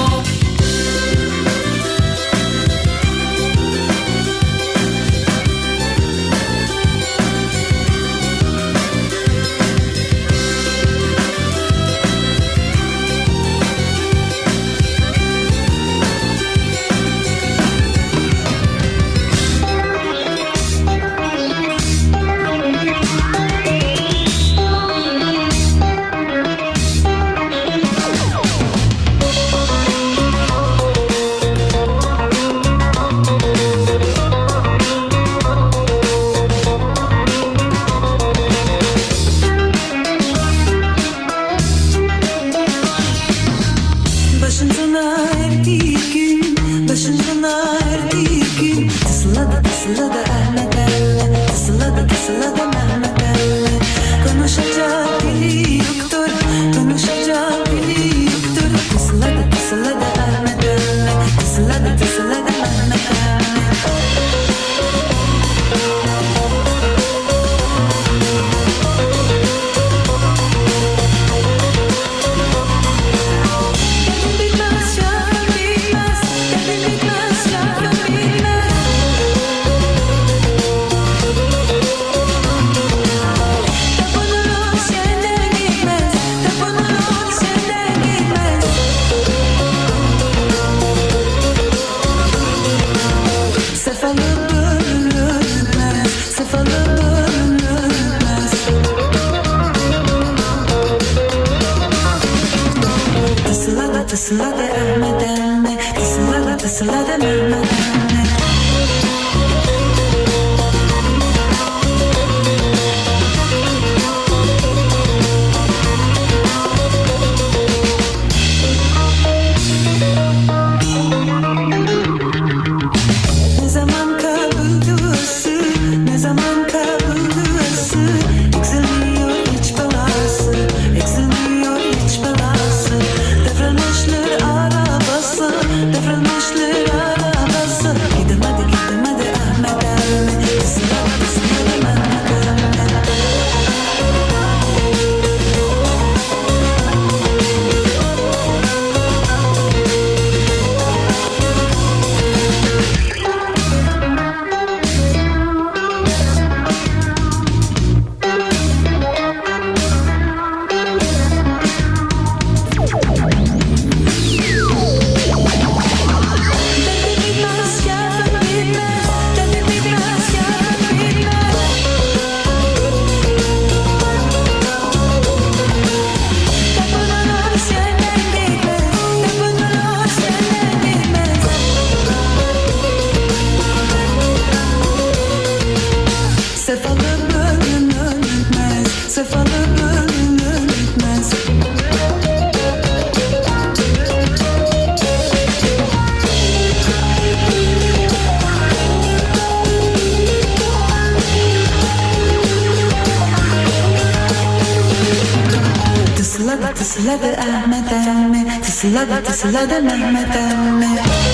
Speaker 15: Tısladı Mehmet emmi.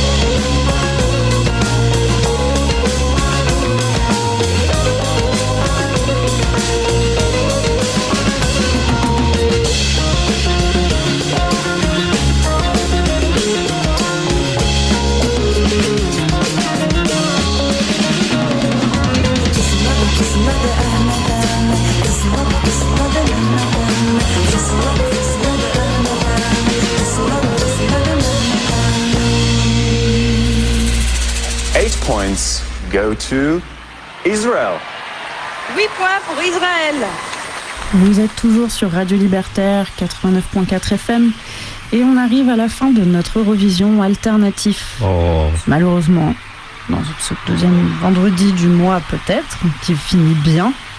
Speaker 16: Points go to Israel.
Speaker 8: 8 points pour Israël.
Speaker 4: Vous êtes toujours sur Radio Libertaire 89.4 FM et on arrive à la fin de notre Eurovision alternatif.
Speaker 1: Oh.
Speaker 4: Malheureusement, dans ce deuxième vendredi du mois peut-être, qui finit bien,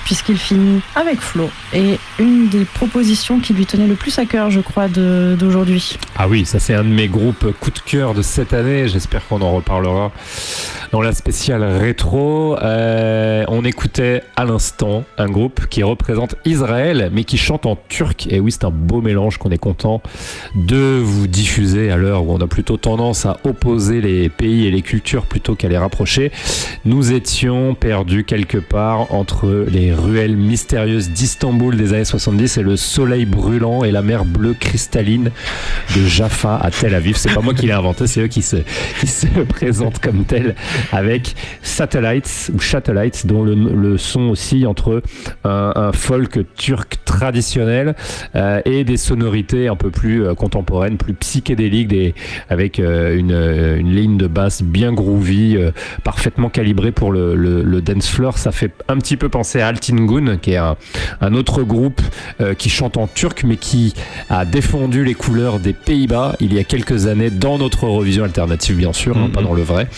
Speaker 4: puisqu'il finit avec Flo et une des propositions qui lui tenait le plus à cœur, je crois, d'aujourd'hui.
Speaker 1: Ah oui, ça c'est un de mes groupes coup de cœur de cette année. J'espère qu'on en reparlera dans la spéciale rétro. On écoutait à l'instant un groupe qui représente Israël, mais qui chante en turc. Et oui, c'est un beau mélange qu'on est content de vous diffuser à l'heure où on a plutôt tendance à opposer les pays et les cultures plutôt qu'à les rapprocher. Nous étions perdus quelque part entre les ruelles mystérieuses d'Istanbul des années 70 et le soleil brûlant et la mer bleue cristalline de Jaffa à Tel Aviv. C'est pas moi qui l'ai inventé, c'est eux qui se présentent comme tels, avec Satellites ou Satellites, dont le son aussi entre un folk turc traditionnel et des sonorités un peu plus contemporaines, plus psychédéliques, avec une ligne de basse bien groovy, parfaitement calibrée pour le dance floor. Ça fait un petit peu penser à Altingun, qui est un autre groupe qui chante en turc, mais qui a défendu les couleurs des Pays-Bas il y a quelques années dans notre Eurovision alternative, bien sûr, pas dans le vrai.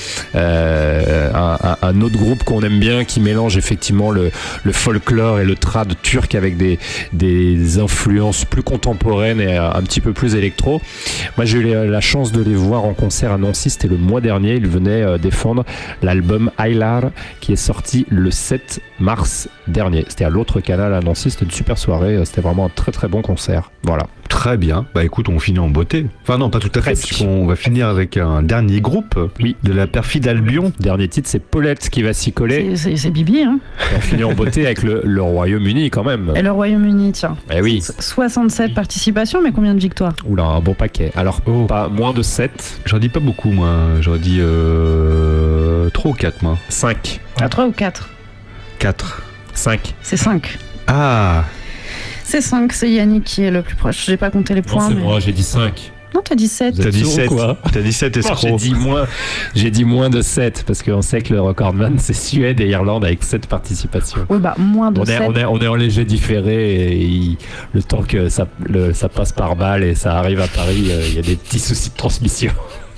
Speaker 1: Un autre groupe qu'on aime bien, qui mélange effectivement le folklore et le trad turc avec des influences plus contemporaines et un petit peu plus électro. Moi, j'ai eu la chance de les voir en concert à Nancy, c'était le mois dernier. Ils venaient défendre l'album Aylar, qui est sorti le 7 mars dernier. C'était à l'autre canal à Nancy, c'était une super soirée, c'était vraiment un très très bon concert. Voilà.
Speaker 2: Très bien. Bah écoute, on finit en beauté. Enfin non, pas tout à fait, puisqu'on va finir avec un dernier groupe de la perfide Albion.
Speaker 1: Dernier titre, c'est Paulette qui va s'y coller.
Speaker 4: C'est Bibi, hein.
Speaker 1: On finit en beauté avec le Royaume-Uni quand même.
Speaker 4: Et le Royaume-Uni, tiens.
Speaker 1: Eh oui.
Speaker 4: 67 participations, mais combien de victoires?
Speaker 1: Oula, un bon paquet. Alors, pas moins de 7.
Speaker 2: J'en dis pas beaucoup, moi. J'aurais dit 3 ou 4, moi.
Speaker 1: 5.
Speaker 4: 3 ou 4?
Speaker 2: 4.
Speaker 1: 5.
Speaker 4: C'est 5.
Speaker 2: Ah.
Speaker 4: C'est 5, c'est Yannick qui est le plus proche. J'ai pas compté les points.
Speaker 1: Non, c'est moi, j'ai dit 5.
Speaker 4: Non, t'as dit 7.
Speaker 2: T'as dit 7,
Speaker 1: quoi?
Speaker 2: T'as dit 7 escrocs.
Speaker 1: J'ai dit moins de 7, parce qu'on sait que le recordman, c'est Suède et Irlande avec 7 participations.
Speaker 4: Oui, bah, moins de 7.
Speaker 1: On est en léger différé, et le temps que ça passe par balle et ça arrive à Paris, il y a des petits soucis de transmission.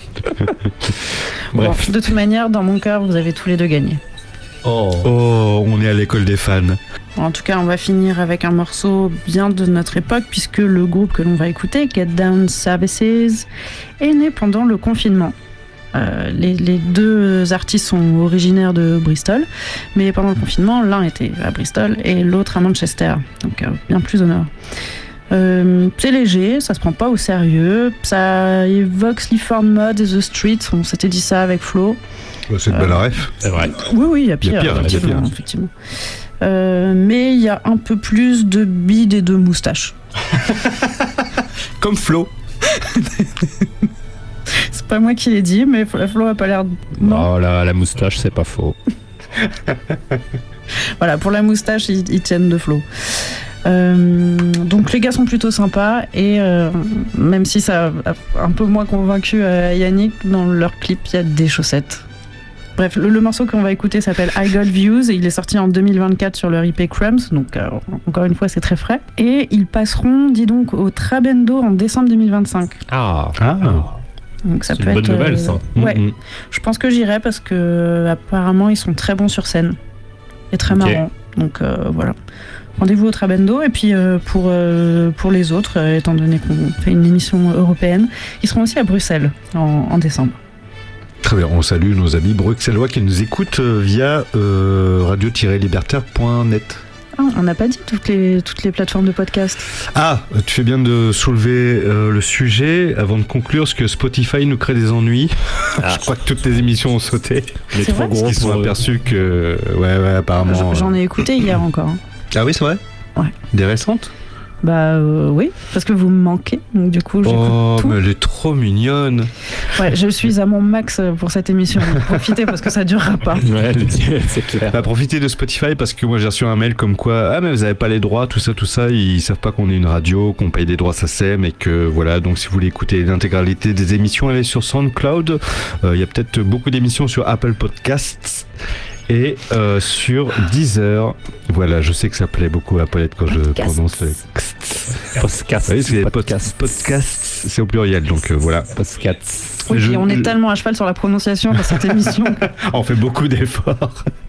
Speaker 1: Bref.
Speaker 4: Bon, de toute manière, dans mon cœur, vous avez tous les deux gagné.
Speaker 2: Oh, on est à l'école des fans.
Speaker 4: En tout cas, on va finir avec un morceau bien de notre époque, puisque le groupe que l'on va écouter, Get Down Services, est né pendant le confinement. Les deux artistes sont originaires de Bristol, mais pendant le confinement, l'un était à Bristol et l'autre à Manchester, donc bien plus au nord. C'est léger, ça se prend pas au sérieux, ça évoque Sleaford Mods et The Streets, on s'était dit ça avec Flo.
Speaker 2: C'est une belle ref.
Speaker 1: C'est vrai.
Speaker 4: Oui, il y a pire, effectivement. Mais il y a un peu plus de bide et de moustache.
Speaker 2: Comme Flo.
Speaker 4: C'est pas moi qui l'ai dit, mais Flo a pas l'air...
Speaker 1: Non, la moustache, c'est pas faux.
Speaker 4: Voilà, pour la moustache, ils tiennent de Flo. Donc les gars sont plutôt sympas et même si ça a un peu moins convaincu Yannick, dans leur clip il y a des chaussettes. Bref, le morceau qu'on va écouter s'appelle I Got Views et il est sorti en 2024 sur leur EP Crumbs, donc encore une fois c'est très frais. Et ils passeront, dis donc, au Trabendo en décembre 2025. Donc ça
Speaker 1: c'est
Speaker 4: peut
Speaker 1: une
Speaker 4: être
Speaker 1: bonne nouvelle, ça.
Speaker 4: Ouais, je pense que j'irai parce que apparemment ils sont très bons sur scène et très marrants. Donc voilà. Rendez-vous au Trabendo et puis pour les autres, étant donné qu'on fait une émission européenne, ils seront aussi à Bruxelles en décembre.
Speaker 2: Très bien, on salue nos amis bruxellois qui nous écoutent via radio-libertaire.net.
Speaker 4: Ah, on n'a pas dit toutes les plateformes de podcast.
Speaker 2: Ah, tu fais bien de soulever le sujet avant de conclure, parce que Spotify nous crée des ennuis. Je crois que toutes les émissions ont sauté.
Speaker 1: On est trop gros
Speaker 2: parce qu'ils sont aperçus que... Ouais, apparemment...
Speaker 4: J'en ai écouté hier encore.
Speaker 2: Ah oui, c'est vrai?
Speaker 4: Ouais.
Speaker 2: Des récentes?
Speaker 4: Bah oui, parce que vous me manquez, donc du coup j'écoute tout.
Speaker 2: Mais elle est trop mignonne.
Speaker 4: Ouais, je suis à mon max pour cette émission. Profitez parce que ça durera pas.
Speaker 1: Ouais, c'est clair.
Speaker 2: Bah, profitez de Spotify parce que moi j'ai reçu un mail comme quoi mais vous avez pas les droits, tout ça. Ils savent pas qu'on est une radio, qu'on paye des droits SACEM et que voilà. Donc si vous voulez écouter l'intégralité des émissions, allez sur SoundCloud. Il y a peut-être beaucoup d'émissions sur Apple Podcasts. Et sur Deezer. Voilà, je sais que ça plaît beaucoup à Paulette quand je prononce le
Speaker 1: podcast.
Speaker 2: Oui, c'est podcast, c'est au pluriel, donc voilà.
Speaker 4: Podcast. Oui, on est tellement à cheval sur la prononciation dans cette émission.
Speaker 2: On fait beaucoup d'efforts.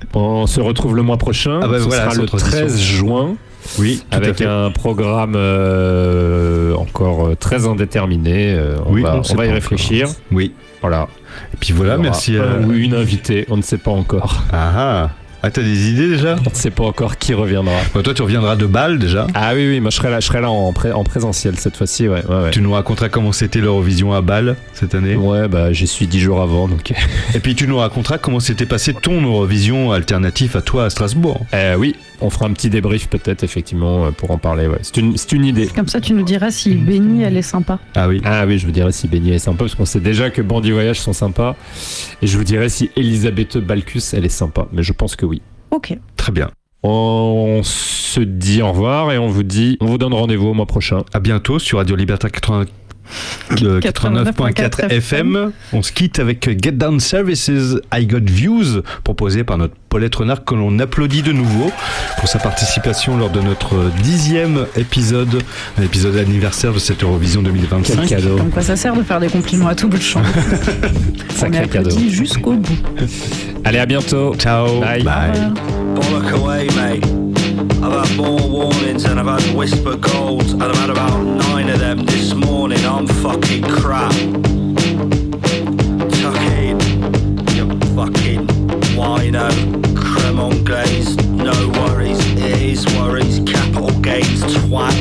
Speaker 1: On se retrouve le mois prochain.
Speaker 2: Ah bah
Speaker 1: Ce
Speaker 2: voilà,
Speaker 1: sera le 13 juin.
Speaker 2: Oui,
Speaker 1: avec un programme encore très indéterminé. On va y réfléchir.
Speaker 2: Oui.
Speaker 1: Voilà.
Speaker 2: Et puis voilà, merci.
Speaker 1: Ou une invitée, on ne sait pas encore.
Speaker 2: Ah, t'as des idées déjà ?
Speaker 1: On ne sait pas encore qui reviendra.
Speaker 2: Toi, tu reviendras de Bâle déjà ?
Speaker 1: Ah oui, moi je serai là en présentiel cette fois-ci, ouais.
Speaker 2: Tu nous raconteras comment c'était l'Eurovision à Bâle cette année ?
Speaker 1: Ouais, j'y suis 10 jours avant, donc.
Speaker 2: Et puis tu nous raconteras comment s'était passé ton Eurovision alternatif à toi à Strasbourg.
Speaker 1: Oui, on fera un petit débrief peut-être effectivement pour en parler. Ouais. C'est une idée.
Speaker 4: Comme ça, tu nous diras si Benny elle est sympa.
Speaker 2: Ah oui,
Speaker 1: je vous dirai si Benny est sympa parce qu'on sait déjà que Bandit Voyage sont sympas. Et je vous dirai si Elisabeth Balkus elle est sympa. Mais je pense que oui.
Speaker 4: Ok.
Speaker 2: Très bien.
Speaker 1: On se dit au revoir et on vous donne rendez-vous au mois prochain.
Speaker 2: À bientôt sur Radio Libertaire 89.4 FM. On se quitte avec Get Down Services, I Got Views, proposé par notre Paulette Renard, que l'on applaudit de nouveau pour sa participation lors de notre 10e épisode, un épisode anniversaire de cette Eurovision 2025.
Speaker 1: Quel cadeau.
Speaker 4: Donc ça sert de faire des compliments à tout bout de champ.
Speaker 1: Sacré cadeau.
Speaker 4: Jusqu'au bout.
Speaker 1: Allez, à bientôt.
Speaker 2: Ciao.
Speaker 1: Bye.
Speaker 10: Bollock away, mate. I've had more warnings and I've had whisper golds, and I've had about 9 of them this morning. I'm fucking crap. Tuck in, you fucking wino. Creme anglaise, no worries. It is worries. Capital gains, twat.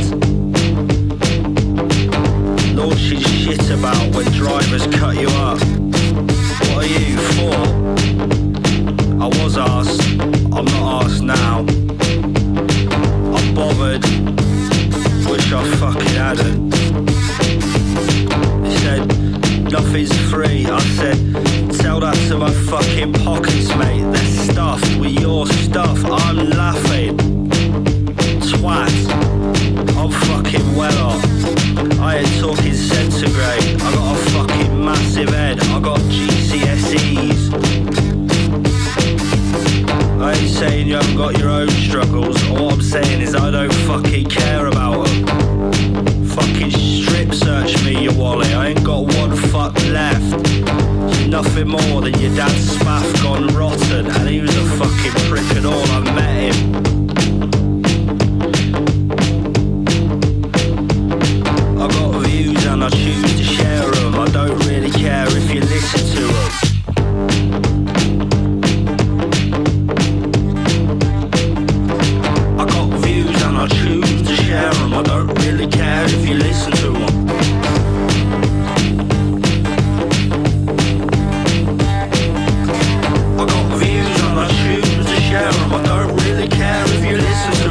Speaker 10: Launching shit about when drivers cut you up. What are you for? I was asked, I'm not asked now. I'm bothered, wish I fucking hadn't. He said, nothing's free. I said, tell that to my fucking pockets, mate. They're stuffed with your stuff. I'm laughing. Twat, I'm fucking well off. I ain't talking centigrade. I got a fucking massive head. I got GCSEs. I ain't saying you haven't got your own struggles. All I'm saying is I don't fucking care about them. Fucking strip search me, you wally. I ain't got one fuck left. You're nothing more than your dad's spaff gone rotten. And he was a fucking prick and all, I met him. I got views and I choose to share them. I don't really care if you listen to them. I choose to share them. I don't really care if you listen to them. I got views and I choose to share them. I don't really care if you listen to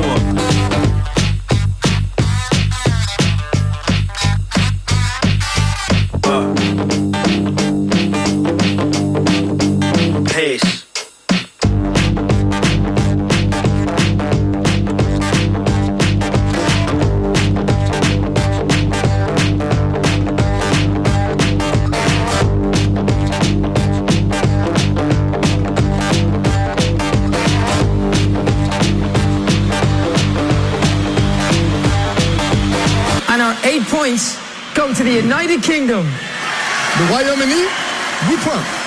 Speaker 10: them. Peace.
Speaker 17: Points go to the United Kingdom.
Speaker 18: Le Royaume-Uni, 8 points.